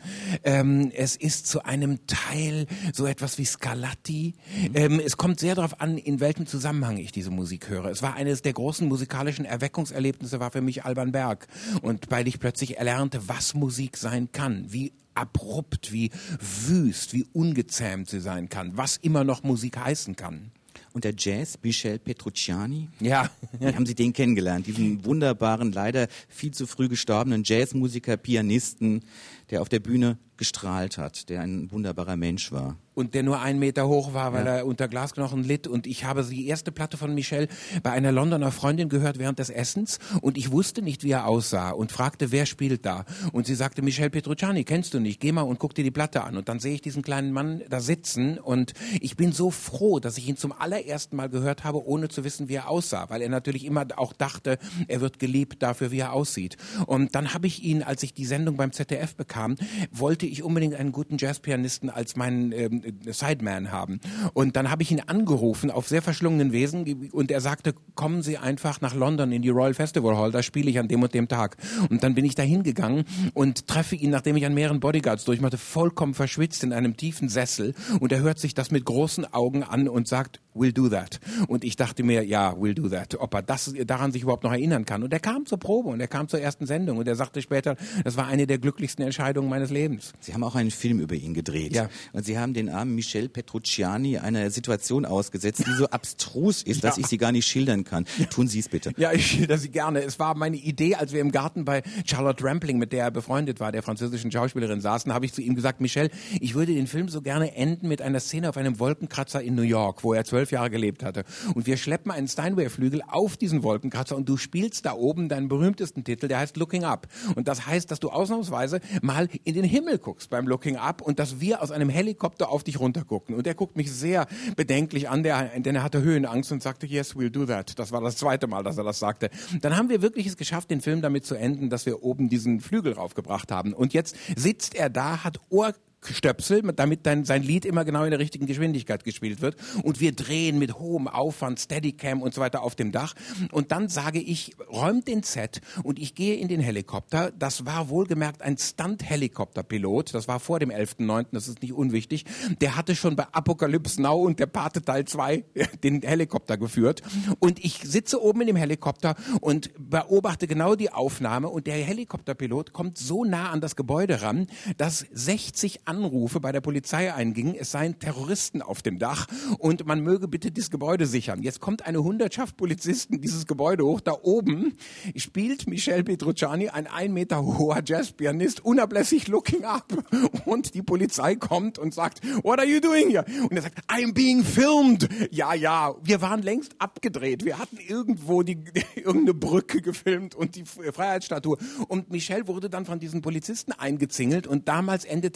Es ist zu einem Teil so etwas wie Scarlatti. Es kommt sehr darauf an, in welchem Zusammenhang ich diese Musik höre. Es war eines der großen musikalischen Erweckungserlebnisse, war für mich Alban Berg. Und weil ich plötzlich erlernte, was Musik sein kann, wie abrupt, wie wüst, wie ungezähmt sie sein kann, was immer noch Musik heißen kann. Und der Jazz, Michel Petrucciani? Ja. Wie haben Sie den kennengelernt? Diesen wunderbaren, leider viel zu früh gestorbenen Jazzmusiker, Pianisten, der auf der Bühne gestrahlt hat, der ein wunderbarer Mensch war. Und der nur 1 Meter hoch war, weil er unter Glasknochen litt. Und ich habe die erste Platte von Michel bei einer Londoner Freundin gehört während des Essens. Und ich wusste nicht, wie er aussah und fragte, wer spielt da? Und sie sagte, Michel Petrucciani, kennst du nicht? Geh mal und guck dir die Platte an. Und dann sehe ich diesen kleinen Mann da sitzen. Und ich bin so froh, dass ich ihn zum allerersten Mal gehört habe, ohne zu wissen, wie er aussah. Weil er natürlich immer auch dachte, er wird geliebt dafür, wie er aussieht. Und dann habe ich ihn, als ich die Sendung beim ZDF bekam, wollte ich unbedingt einen guten Jazzpianisten als meinen Sideman haben. Und dann habe ich ihn angerufen auf sehr verschlungenen Wesen und er sagte, kommen Sie einfach nach London in die Royal Festival Hall, da spiele ich an dem und dem Tag. Und dann bin ich da hingegangen und treffe ihn, nachdem ich an mehreren Bodyguards durchmachte, vollkommen verschwitzt in einem tiefen Sessel und er hört sich das mit großen Augen an und sagt, we'll do that. Und ich dachte mir, ja, we'll do that. Ob er daran sich überhaupt noch erinnern kann. Und er kam zur Probe und er kam zur ersten Sendung und er sagte später, das war eine der glücklichsten Entscheidungen meines Lebens. Sie haben auch einen Film über ihn gedreht. Ja. Und Sie haben den armen Michel Petrucciani einer Situation ausgesetzt, die so abstrus ist, dass ich sie gar nicht schildern kann. Tun Sie es bitte. Ja, ich schilder sie gerne. Es war meine Idee, als wir im Garten bei Charlotte Rampling, mit der er befreundet war, der französischen Schauspielerin, saßen, habe ich zu ihm gesagt, Michel, ich würde den Film so gerne enden mit einer Szene auf einem Wolkenkratzer in New York, wo er 12 Jahre gelebt hatte. Und wir schleppen einen Steinway-Flügel auf diesen Wolkenkratzer und du spielst da oben deinen berühmtesten Titel, der heißt Looking Up. Und das heißt, dass du ausnahmsweise mal in den Himmel guckst beim Looking Up und dass wir aus einem Helikopter auf dich runtergucken. Und er guckt mich sehr bedenklich an, denn er hatte Höhenangst und sagte, yes, we'll do that. Das war das zweite Mal, dass er das sagte. Dann haben wir wirklich es geschafft, den Film damit zu enden, dass wir oben diesen Flügel raufgebracht haben. Und jetzt sitzt er da, hat Ohrstöpsel, damit sein Lied immer genau in der richtigen Geschwindigkeit gespielt wird. Und wir drehen mit hohem Aufwand, Steadicam und so weiter auf dem Dach. Und dann sage ich, räumt den Set und ich gehe in den Helikopter. Das war wohlgemerkt ein Stunt-Helikopter-Pilot. Das war vor dem 11.9., das ist nicht unwichtig. Der hatte schon bei Apocalypse Now und der Pate Teil 2 den Helikopter geführt. Und ich sitze oben in dem Helikopter und beobachte genau die Aufnahme. Und der Helikopterpilot kommt so nah an das Gebäude ran, dass 60 Anrufe bei der Polizei eingingen, es seien Terroristen auf dem Dach und man möge bitte das Gebäude sichern. Jetzt kommt eine Hundertschaft Polizisten dieses Gebäude hoch. Da oben spielt Michel Petrucciani, ein 1 Meter hoher Jazzpianist, unablässig Looking Up. Und die Polizei kommt und sagt, what are you doing here? Und er sagt, I'm being filmed. Ja, wir waren längst abgedreht. Wir hatten irgendwo irgendeine Brücke gefilmt und die Freiheitsstatue. Und Michel wurde dann von diesen Polizisten eingezingelt und damals endete so eine Geschichte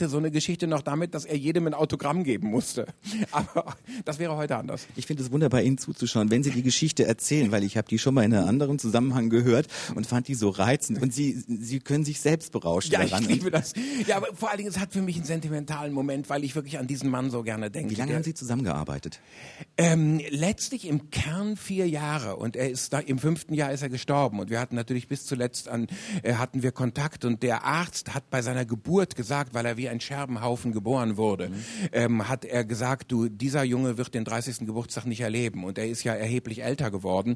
Geschichte noch damit, dass er jedem ein Autogramm geben musste. Aber das wäre heute anders. Ich finde es wunderbar, Ihnen zuzuschauen, wenn Sie die Geschichte erzählen, weil ich habe die schon mal in einem anderen Zusammenhang gehört und fand die so reizend. Und Sie können sich selbst berauschen daran. Ich liebe das. Ja, aber vor allen Dingen, es hat für mich einen sentimentalen Moment, weil ich wirklich an diesen Mann so gerne denke. Wie lange haben Sie zusammengearbeitet? Letztlich im Kern 4 Jahre und im 5. Jahr ist er gestorben und wir hatten natürlich bis zuletzt hatten wir Kontakt und der Arzt hat bei seiner Geburt gesagt, weil er wie ein Scherbenhaufen geboren wurde, hat er gesagt, dieser Junge wird den 30. Geburtstag nicht erleben und er ist ja erheblich älter geworden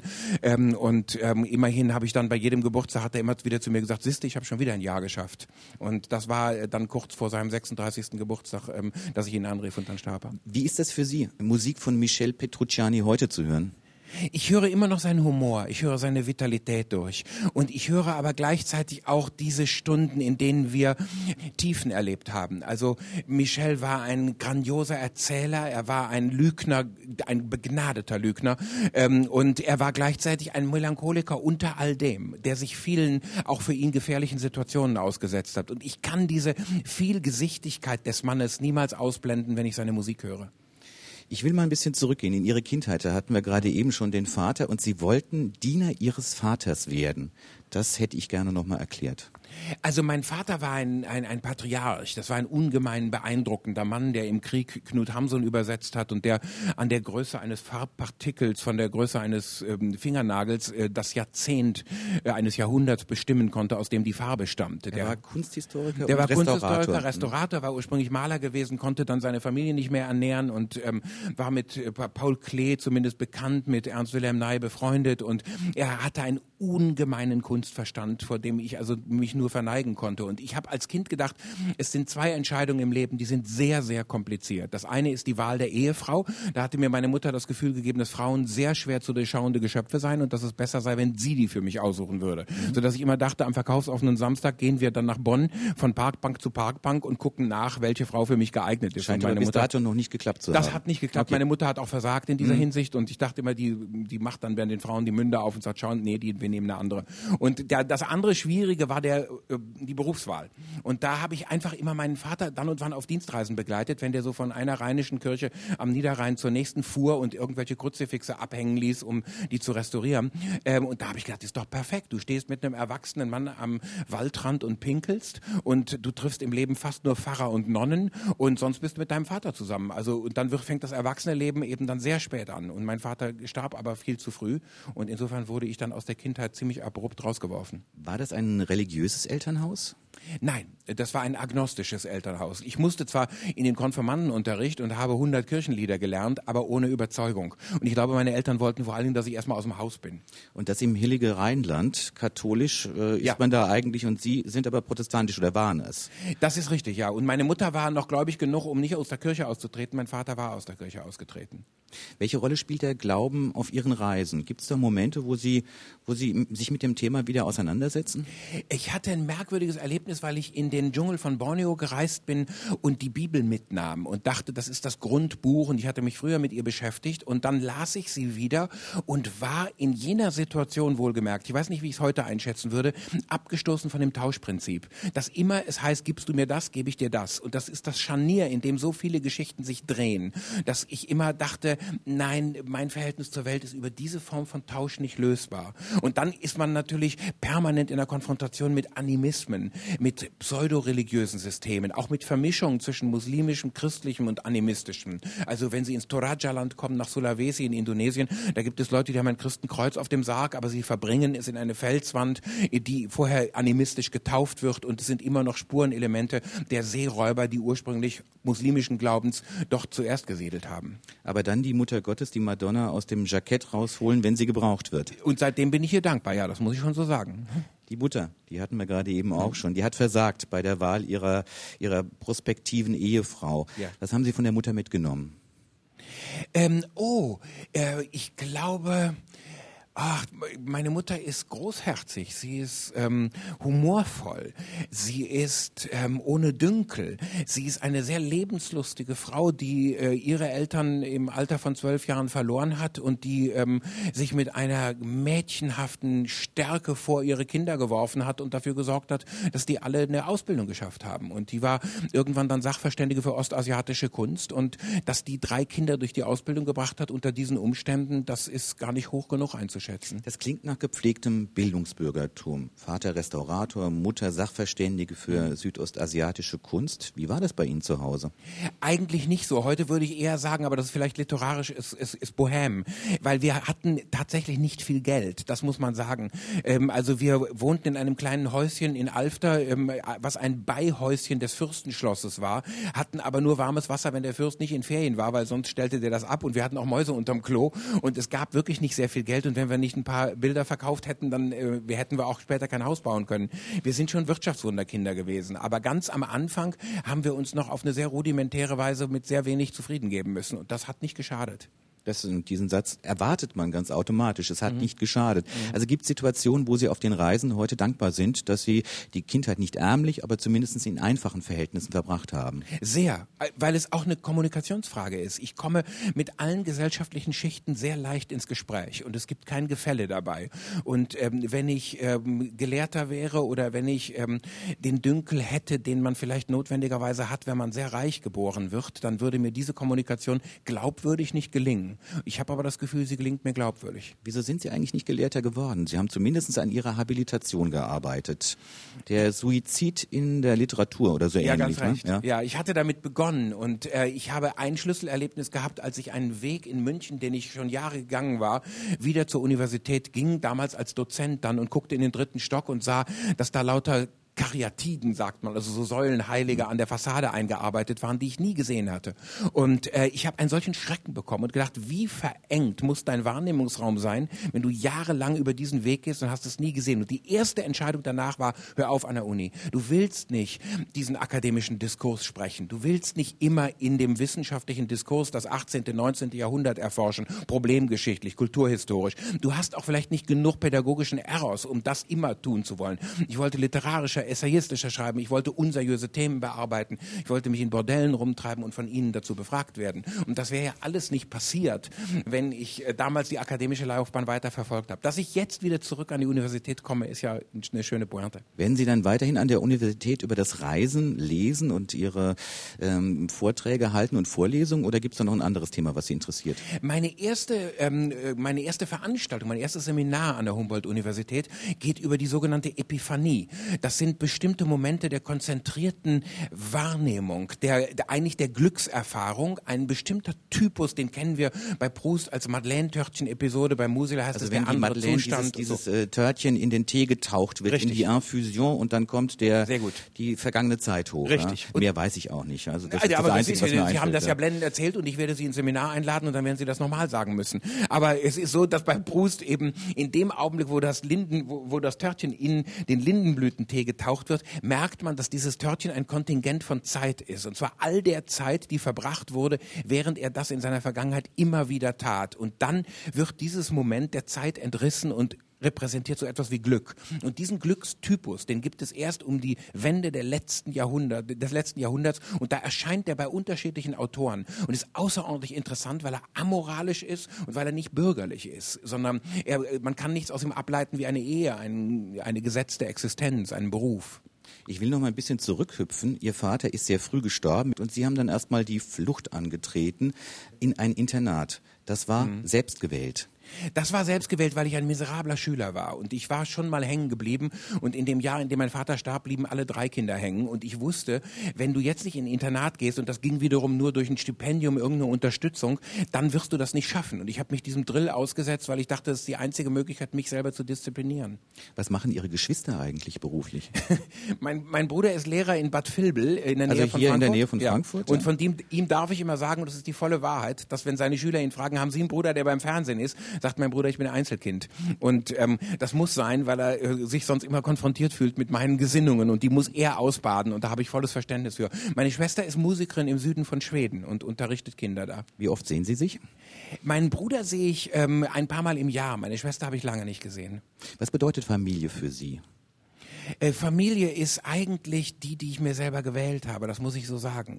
und immerhin habe ich dann bei jedem Geburtstag, hat er immer wieder zu mir gesagt, siehste, ich habe schon wieder ein Jahr geschafft und das war dann kurz vor seinem 36. Geburtstag, dass ich ihn anrief und dann starb er. Wie ist das für Sie, Musik von Michel Petrucciani heute zu hören? Ich höre immer noch seinen Humor, ich höre seine Vitalität durch und ich höre aber gleichzeitig auch diese Stunden, in denen wir Tiefen erlebt haben. Also Michel war ein grandioser Erzähler, er war ein Lügner, ein begnadeter Lügner und er war gleichzeitig ein Melancholiker unter all dem, der sich vielen, auch für ihn gefährlichen Situationen ausgesetzt hat. Und ich kann diese Vielgesichtigkeit des Mannes niemals ausblenden, wenn ich seine Musik höre. Ich will mal ein bisschen zurückgehen in Ihre Kindheit. Da hatten wir gerade eben schon den Vater und Sie wollten Diener Ihres Vaters werden. Das hätte ich gerne nochmal erklärt. Also mein Vater war ein Patriarch, das war ein ungemein beeindruckender Mann, der im Krieg Knut Hamsun übersetzt hat und der an der Größe eines Farbpartikels, von der Größe eines Fingernagels, das Jahrzehnt eines Jahrhunderts bestimmen konnte, aus dem die Farbe stammte. Der war Kunsthistoriker der und war Restaurator. Kunsthistoriker, Restaurator, war ursprünglich Maler gewesen, konnte dann seine Familie nicht mehr ernähren und war mit Paul Klee zumindest bekannt, mit Ernst Wilhelm Ney befreundet und er hatte einen ungemeinen Kunstverstand, vor dem ich also mich nur verneigen konnte. Und ich habe als Kind gedacht, es sind 2 Entscheidungen im Leben, die sind sehr, sehr kompliziert. Das eine ist die Wahl der Ehefrau. Da hatte mir meine Mutter das Gefühl gegeben, dass Frauen sehr schwer zu durchschauende Geschöpfe seien und dass es besser sei, wenn sie die für mich aussuchen würde. Sodass ich immer dachte, am verkaufsoffenen Samstag gehen wir dann nach Bonn von Parkbank zu Parkbank und gucken nach, welche Frau für mich geeignet ist. Scheint aber bis dato noch nicht geklappt zu haben. Das hat nicht geklappt. Okay. Meine Mutter hat auch versagt in dieser Hinsicht und ich dachte immer, die macht dann während den Frauen die Münder auf und sagt, schau, nee, wir nehmen eine andere. Und das andere Schwierige war die Berufswahl. Und da habe ich einfach immer meinen Vater dann und wann auf Dienstreisen begleitet, wenn der so von einer rheinischen Kirche am Niederrhein zur nächsten fuhr und irgendwelche Kruzifixe abhängen ließ, um die zu restaurieren. Und da habe ich gedacht, das ist doch perfekt. Du stehst mit einem erwachsenen Mann am Waldrand und pinkelst und du triffst im Leben fast nur Pfarrer und Nonnen und sonst bist du mit deinem Vater zusammen. Also und dann fängt das Erwachsene-Leben eben dann sehr spät an. Und mein Vater starb aber viel zu früh und insofern wurde ich dann aus der Kindheit ziemlich abrupt rausgeworfen. War das ein religiöses Elternhaus? Nein, das war ein agnostisches Elternhaus. Ich musste zwar in den Konfirmandenunterricht und habe 100 Kirchenlieder gelernt, aber ohne Überzeugung. Und ich glaube, meine Eltern wollten vor allen Dingen, dass ich erstmal aus dem Haus bin. Und das im Hillige Rheinland, katholisch ist man da eigentlich und Sie sind aber protestantisch oder waren es? Das ist richtig, ja. Und meine Mutter war noch gläubig genug, um nicht aus der Kirche auszutreten. Mein Vater war aus der Kirche ausgetreten. Welche Rolle spielt der Glauben auf Ihren Reisen? Gibt es da Momente, wo Sie sich mit dem Thema wieder auseinandersetzen? Ich hatte ein merkwürdiges Erlebnis, weil ich in den Dschungel von Borneo gereist bin und die Bibel mitnahm und dachte, das ist das Grundbuch und ich hatte mich früher mit ihr beschäftigt und dann las ich sie wieder und war in jener Situation wohlgemerkt, ich weiß nicht, wie ich es heute einschätzen würde, abgestoßen von dem Tauschprinzip. Dass immer es heißt, gibst du mir das, gebe ich dir das. Und das ist das Scharnier, in dem so viele Geschichten sich drehen, dass ich immer dachte, nein, mein Verhältnis zur Welt ist über diese Form von Tausch nicht lösbar. Und dann ist man natürlich permanent in der Konfrontation mit Animismen, mit pseudoreligiösen Systemen, auch mit Vermischungen zwischen muslimischem, christlichem und animistischem. Also wenn Sie ins Toraja-Land kommen, nach Sulawesi in Indonesien, da gibt es Leute, die haben ein Christenkreuz auf dem Sarg, aber sie verbringen es in eine Felswand, die vorher animistisch getauft wird und es sind immer noch Spurenelemente der Seeräuber, die ursprünglich muslimischen Glaubens dort zuerst gesiedelt haben. Aber dann die Mutter Gottes, die Madonna, aus dem Jackett rausholen, wenn sie gebraucht wird. Und seitdem bin ich ihr dankbar, ja, das muss ich schon so sagen. Die Mutter, die hatten wir gerade eben auch schon, die hat versagt bei der Wahl ihrer prospektiven Ehefrau. Ja. Was haben Sie von der Mutter mitgenommen? Ich glaube, Ach, meine Mutter ist großherzig, sie ist humorvoll, sie ist ohne Dünkel, sie ist eine sehr lebenslustige Frau, die ihre Eltern im Alter von 12 Jahren verloren hat und die sich mit einer mädchenhaften Stärke vor ihre Kinder geworfen hat und dafür gesorgt hat, dass die alle eine Ausbildung geschafft haben. Und die war irgendwann dann Sachverständige für ostasiatische Kunst und dass die 3 Kinder durch die Ausbildung gebracht hat unter diesen Umständen, das ist gar nicht hoch genug einzuschätzen. Das klingt nach gepflegtem Bildungsbürgertum. Vater Restaurator, Mutter Sachverständige für südostasiatische Kunst. Wie war das bei Ihnen zu Hause? Eigentlich nicht so. Heute würde ich eher sagen, aber das ist vielleicht literarisch, ist Bohème. Weil wir hatten tatsächlich nicht viel Geld, das muss man sagen. Also wir wohnten in einem kleinen Häuschen in Alfter, was ein Beihäuschen des Fürstenschlosses war, hatten aber nur warmes Wasser, wenn der Fürst nicht in Ferien war, weil sonst stellte der das ab und wir hatten auch Mäuse unterm Klo und es gab wirklich nicht sehr viel Geld und wenn wir nicht ein paar Bilder verkauft hätten, dann hätten wir auch später kein Haus bauen können. Wir sind schon Wirtschaftswunderkinder gewesen, aber ganz am Anfang haben wir uns noch auf eine sehr rudimentäre Weise mit sehr wenig zufrieden geben müssen und das hat nicht geschadet. Diesen Satz erwartet man ganz automatisch. Es hat nicht geschadet. Also gibt es Situationen, wo Sie auf den Reisen heute dankbar sind, dass Sie die Kindheit nicht ärmlich, aber zumindest in einfachen Verhältnissen verbracht haben? Sehr, weil es auch eine Kommunikationsfrage ist. Ich komme mit allen gesellschaftlichen Schichten sehr leicht ins Gespräch und es gibt kein Gefälle dabei. Und wenn ich Gelehrter wäre oder wenn ich den Dünkel hätte, den man vielleicht notwendigerweise hat, wenn man sehr reich geboren wird, dann würde mir diese Kommunikation glaubwürdig nicht gelingen. Ich habe aber das Gefühl, sie gelingt mir glaubwürdig. Wieso sind Sie eigentlich nicht Gelehrter geworden? Sie haben zumindest an Ihrer Habilitation gearbeitet. Der Suizid in der Literatur oder so ähnlich. Ja, ganz recht. Ne? Ja, ich hatte damit begonnen und ich habe ein Schlüsselerlebnis gehabt, als ich einen Weg in München, den ich schon Jahre gegangen war, wieder zur Universität ging, damals als Dozent dann und guckte in den 3. Stock und sah, dass da lauter Karyatiden, sagt man, also so Säulenheilige an der Fassade eingearbeitet waren, die ich nie gesehen hatte. Und ich habe einen solchen Schrecken bekommen und gedacht, wie verengt muss dein Wahrnehmungsraum sein, wenn du jahrelang über diesen Weg gehst und hast es nie gesehen. Und die erste Entscheidung danach war, hör auf an der Uni. Du willst nicht diesen akademischen Diskurs sprechen. Du willst nicht immer in dem wissenschaftlichen Diskurs das 18., 19. Jahrhundert erforschen, problemgeschichtlich, kulturhistorisch. Du hast auch vielleicht nicht genug pädagogischen Eros, um das immer tun zu wollen. Ich wollte literarischer, essayistischer schreiben, ich wollte unseriöse Themen bearbeiten, ich wollte mich in Bordellen rumtreiben und von Ihnen dazu befragt werden. Und das wäre ja alles nicht passiert, wenn ich damals die akademische Laufbahn weiterverfolgt habe. Dass ich jetzt wieder zurück an die Universität komme, ist ja eine schöne Pointe. Werden Sie dann weiterhin an der Universität über das Reisen lesen und Ihre Vorträge halten und Vorlesungen oder gibt es da noch ein anderes Thema, was Sie interessiert? Meine erste Veranstaltung, mein erstes Seminar an der Humboldt-Universität geht über die sogenannte Epiphanie. Das sind bestimmte Momente der konzentrierten Wahrnehmung, eigentlich der Glückserfahrung. Ein bestimmter Typus, den kennen wir bei Proust als Madeleine-Törtchen-Episode, bei Musila heißt also es wenn der andere Madeleine Zustand. Dieses Törtchen in den Tee getaucht wird, Richtig. in die Infusion und dann kommt die vergangene Zeit hoch. Richtig. Ja? Mehr weiß ich auch nicht. Also das Ja, ist das Einzige, was mir Sie einfällt. haben das ja blendend erzählt und ich werde Sie ins Seminar einladen und dann werden Sie das nochmal sagen müssen. Aber es ist so, dass bei Proust eben in dem Augenblick, wo das Törtchen in den Lindenblütentee getaucht wird, merkt man, dass dieses Törtchen ein Kontingent von Zeit ist. Und zwar all der Zeit, die verbracht wurde, während er das in seiner Vergangenheit immer wieder tat. Und dann wird dieses Moment der Zeit entrissen und repräsentiert so etwas wie Glück. Und diesen Glückstypus, den gibt es erst um die Wende des letzten Jahrhunderts und da erscheint er bei unterschiedlichen Autoren und ist außerordentlich interessant, weil er amoralisch ist und weil er nicht bürgerlich ist, sondern man kann nichts aus ihm ableiten wie eine Ehe, eine gesetzte Existenz, einen Beruf. Ich will noch mal ein bisschen zurückhüpfen. Ihr Vater ist sehr früh gestorben und Sie haben dann erstmal die Flucht angetreten in ein Internat. Das war selbst gewählt. Das war selbstgewählt, weil ich ein miserabler Schüler war und ich war schon mal hängen geblieben und in dem Jahr, in dem mein Vater starb, blieben alle 3 Kinder hängen und ich wusste, wenn du jetzt nicht in ein Internat gehst und das ging wiederum nur durch ein Stipendium, irgendeine Unterstützung, dann wirst du das nicht schaffen und ich habe mich diesem Drill ausgesetzt, weil ich dachte, das ist die einzige Möglichkeit, mich selber zu disziplinieren. Was machen Ihre Geschwister eigentlich beruflich? Mein Bruder ist Lehrer in Bad Vilbel in der Nähe von hier Frankfurt. In der Nähe von Frankfurt? Und von ihm darf ich immer sagen, und das ist die volle Wahrheit, dass wenn seine Schüler ihn fragen, haben Sie einen Bruder, der beim Fernsehen ist, sagt mein Bruder, ich bin ein Einzelkind. Und das muss sein, weil er sich sonst immer konfrontiert fühlt mit meinen Gesinnungen und die muss er ausbaden und da habe ich volles Verständnis für. Meine Schwester ist Musikerin im Süden von Schweden und unterrichtet Kinder da. Wie oft sehen Sie sich? Meinen Bruder sehe ich ein paar Mal im Jahr. Meine Schwester habe ich lange nicht gesehen. Was bedeutet Familie für Sie? Familie ist eigentlich die ich mir selber gewählt habe, das muss ich so sagen.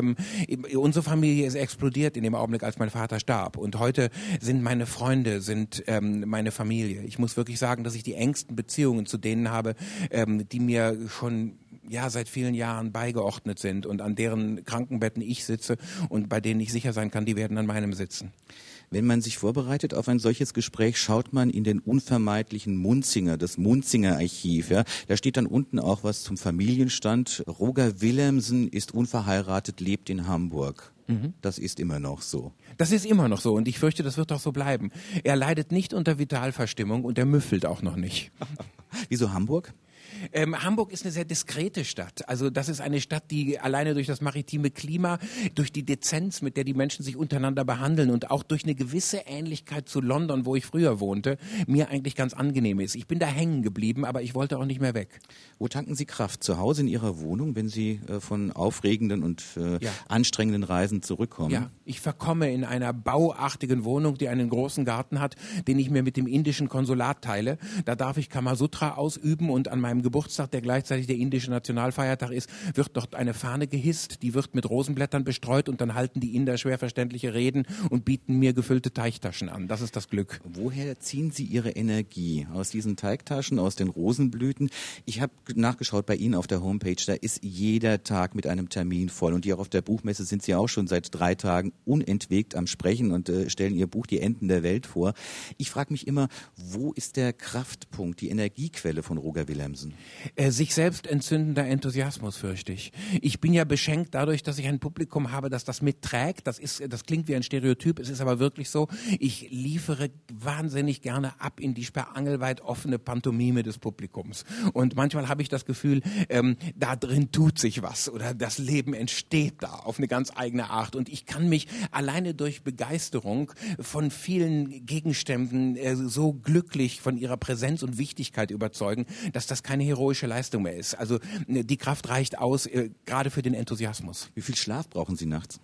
Unsere Familie ist explodiert in dem Augenblick, als mein Vater starb. Und heute sind meine Freunde, meine Familie. Ich muss wirklich sagen, dass ich die engsten Beziehungen zu denen habe, die mir schon seit vielen Jahren beigeordnet sind und an deren Krankenbetten ich sitze und bei denen ich sicher sein kann, die werden an meinem sitzen. Wenn man sich vorbereitet auf ein solches Gespräch, schaut man in den unvermeidlichen Munzinger, das Munzinger Archiv. Ja? Da steht dann unten auch was zum Familienstand. Roger Willemsen ist unverheiratet, lebt in Hamburg. Das ist immer noch so. Das ist immer noch so und ich fürchte, das wird auch so bleiben. Er leidet nicht unter Vitalverstimmung und er müffelt auch noch nicht. Wieso Hamburg? Hamburg ist eine sehr diskrete Stadt. Also das ist eine Stadt, die alleine durch das maritime Klima, durch die Dezenz, mit der die Menschen sich untereinander behandeln und auch durch eine gewisse Ähnlichkeit zu London, wo ich früher wohnte, mir eigentlich ganz angenehm ist. Ich bin da hängen geblieben, aber ich wollte auch nicht mehr weg. Wo tanken Sie Kraft? Zu Hause in Ihrer Wohnung, wenn Sie von aufregenden und anstrengenden Reisen zurückkommen? Ja, ich verkomme in einer bauartigen Wohnung, die einen großen Garten hat, den ich mir mit dem indischen Konsulat teile. Da darf ich Kamasutra ausüben und an meinem Geburtstag, der gleichzeitig der indische Nationalfeiertag ist, wird dort eine Fahne gehisst, die wird mit Rosenblättern bestreut und dann halten die Inder schwer verständliche Reden und bieten mir gefüllte Teigtaschen an. Das ist das Glück. Woher ziehen Sie Ihre Energie? Aus diesen Teigtaschen, aus den Rosenblüten? Ich habe nachgeschaut bei Ihnen auf der Homepage, da ist jeder Tag mit einem Termin voll und hier auf der Buchmesse sind Sie auch schon seit 3 Tagen unentwegt am Sprechen und stellen Ihr Buch Die Enden der Welt vor. Ich frage mich immer, wo ist der Kraftpunkt, die Energiequelle von Roger Willemsen? Sich selbst entzündender Enthusiasmus, fürchte ich. Ich bin ja beschenkt dadurch, dass ich ein Publikum habe, das das mitträgt. Das klingt wie ein Stereotyp, es ist aber wirklich so. Ich liefere wahnsinnig gerne ab in die sperrangelweit offene Pantomime des Publikums. Und manchmal habe ich das Gefühl, da drin tut sich was oder das Leben entsteht da auf eine ganz eigene Art. Und ich kann mich alleine durch Begeisterung von vielen Gegenständen so glücklich von ihrer Präsenz und Wichtigkeit überzeugen, dass das keine heroische Leistung mehr ist. Also die Kraft reicht aus, gerade für den Enthusiasmus. Wie viel Schlaf brauchen Sie nachts?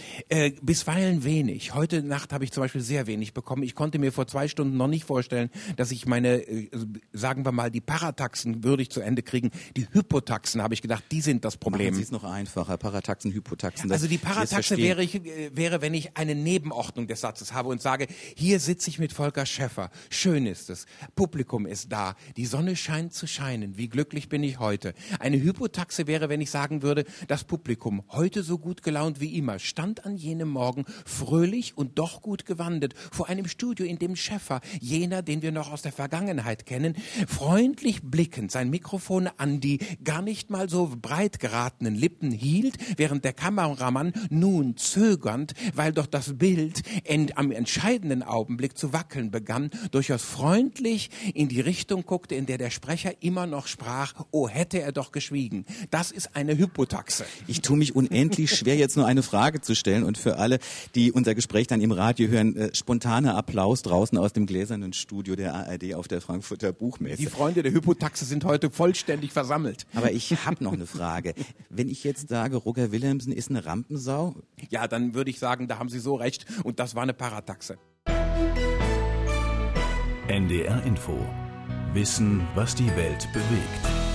Bisweilen wenig. Heute Nacht habe ich zum Beispiel sehr wenig bekommen. Ich konnte mir vor 2 Stunden noch nicht vorstellen, dass ich meine, sagen wir mal, die Parataxen würdig zu Ende kriegen. Die Hypotaxen, habe ich gedacht, die sind das Problem. Machen Sie es noch einfacher. Parataxen, Hypotaxen. Also die Parataxe wäre, wenn ich eine Nebenordnung des Satzes habe und sage, hier sitze ich mit Volker Schäffer. Schön ist es. Publikum ist da. Die Sonne scheint zu scheinen. Wie glücklich bin ich heute. Eine Hypotaxe wäre, wenn ich sagen würde, das Publikum, heute so gut gelaunt wie immer, stand an jenem Morgen fröhlich und doch gut gewandet vor einem Studio, in dem Schäffer, jener, den wir noch aus der Vergangenheit kennen, freundlich blickend sein Mikrofon an die gar nicht mal so breit geratenen Lippen hielt, während der Kameramann nun zögernd, weil doch das Bild am entscheidenden Augenblick zu wackeln begann, durchaus freundlich in die Richtung guckte, in der der Sprecher immer noch sprach, oh, hätte er doch geschwiegen. Das ist eine Hypotaxe. Ich tue mich unendlich schwer, jetzt nur eine Frage zu stellen und für alle, die unser Gespräch dann im Radio hören, spontaner Applaus draußen aus dem gläsernen Studio der ARD auf der Frankfurter Buchmesse. Die Freunde der Hypotaxe sind heute vollständig versammelt. Aber ich habe noch eine Frage. Wenn ich jetzt sage, Roger Willemsen ist eine Rampensau? Ja, dann würde ich sagen, da haben Sie so recht und das war eine Parataxe. NDR Info. Wissen, was die Welt bewegt.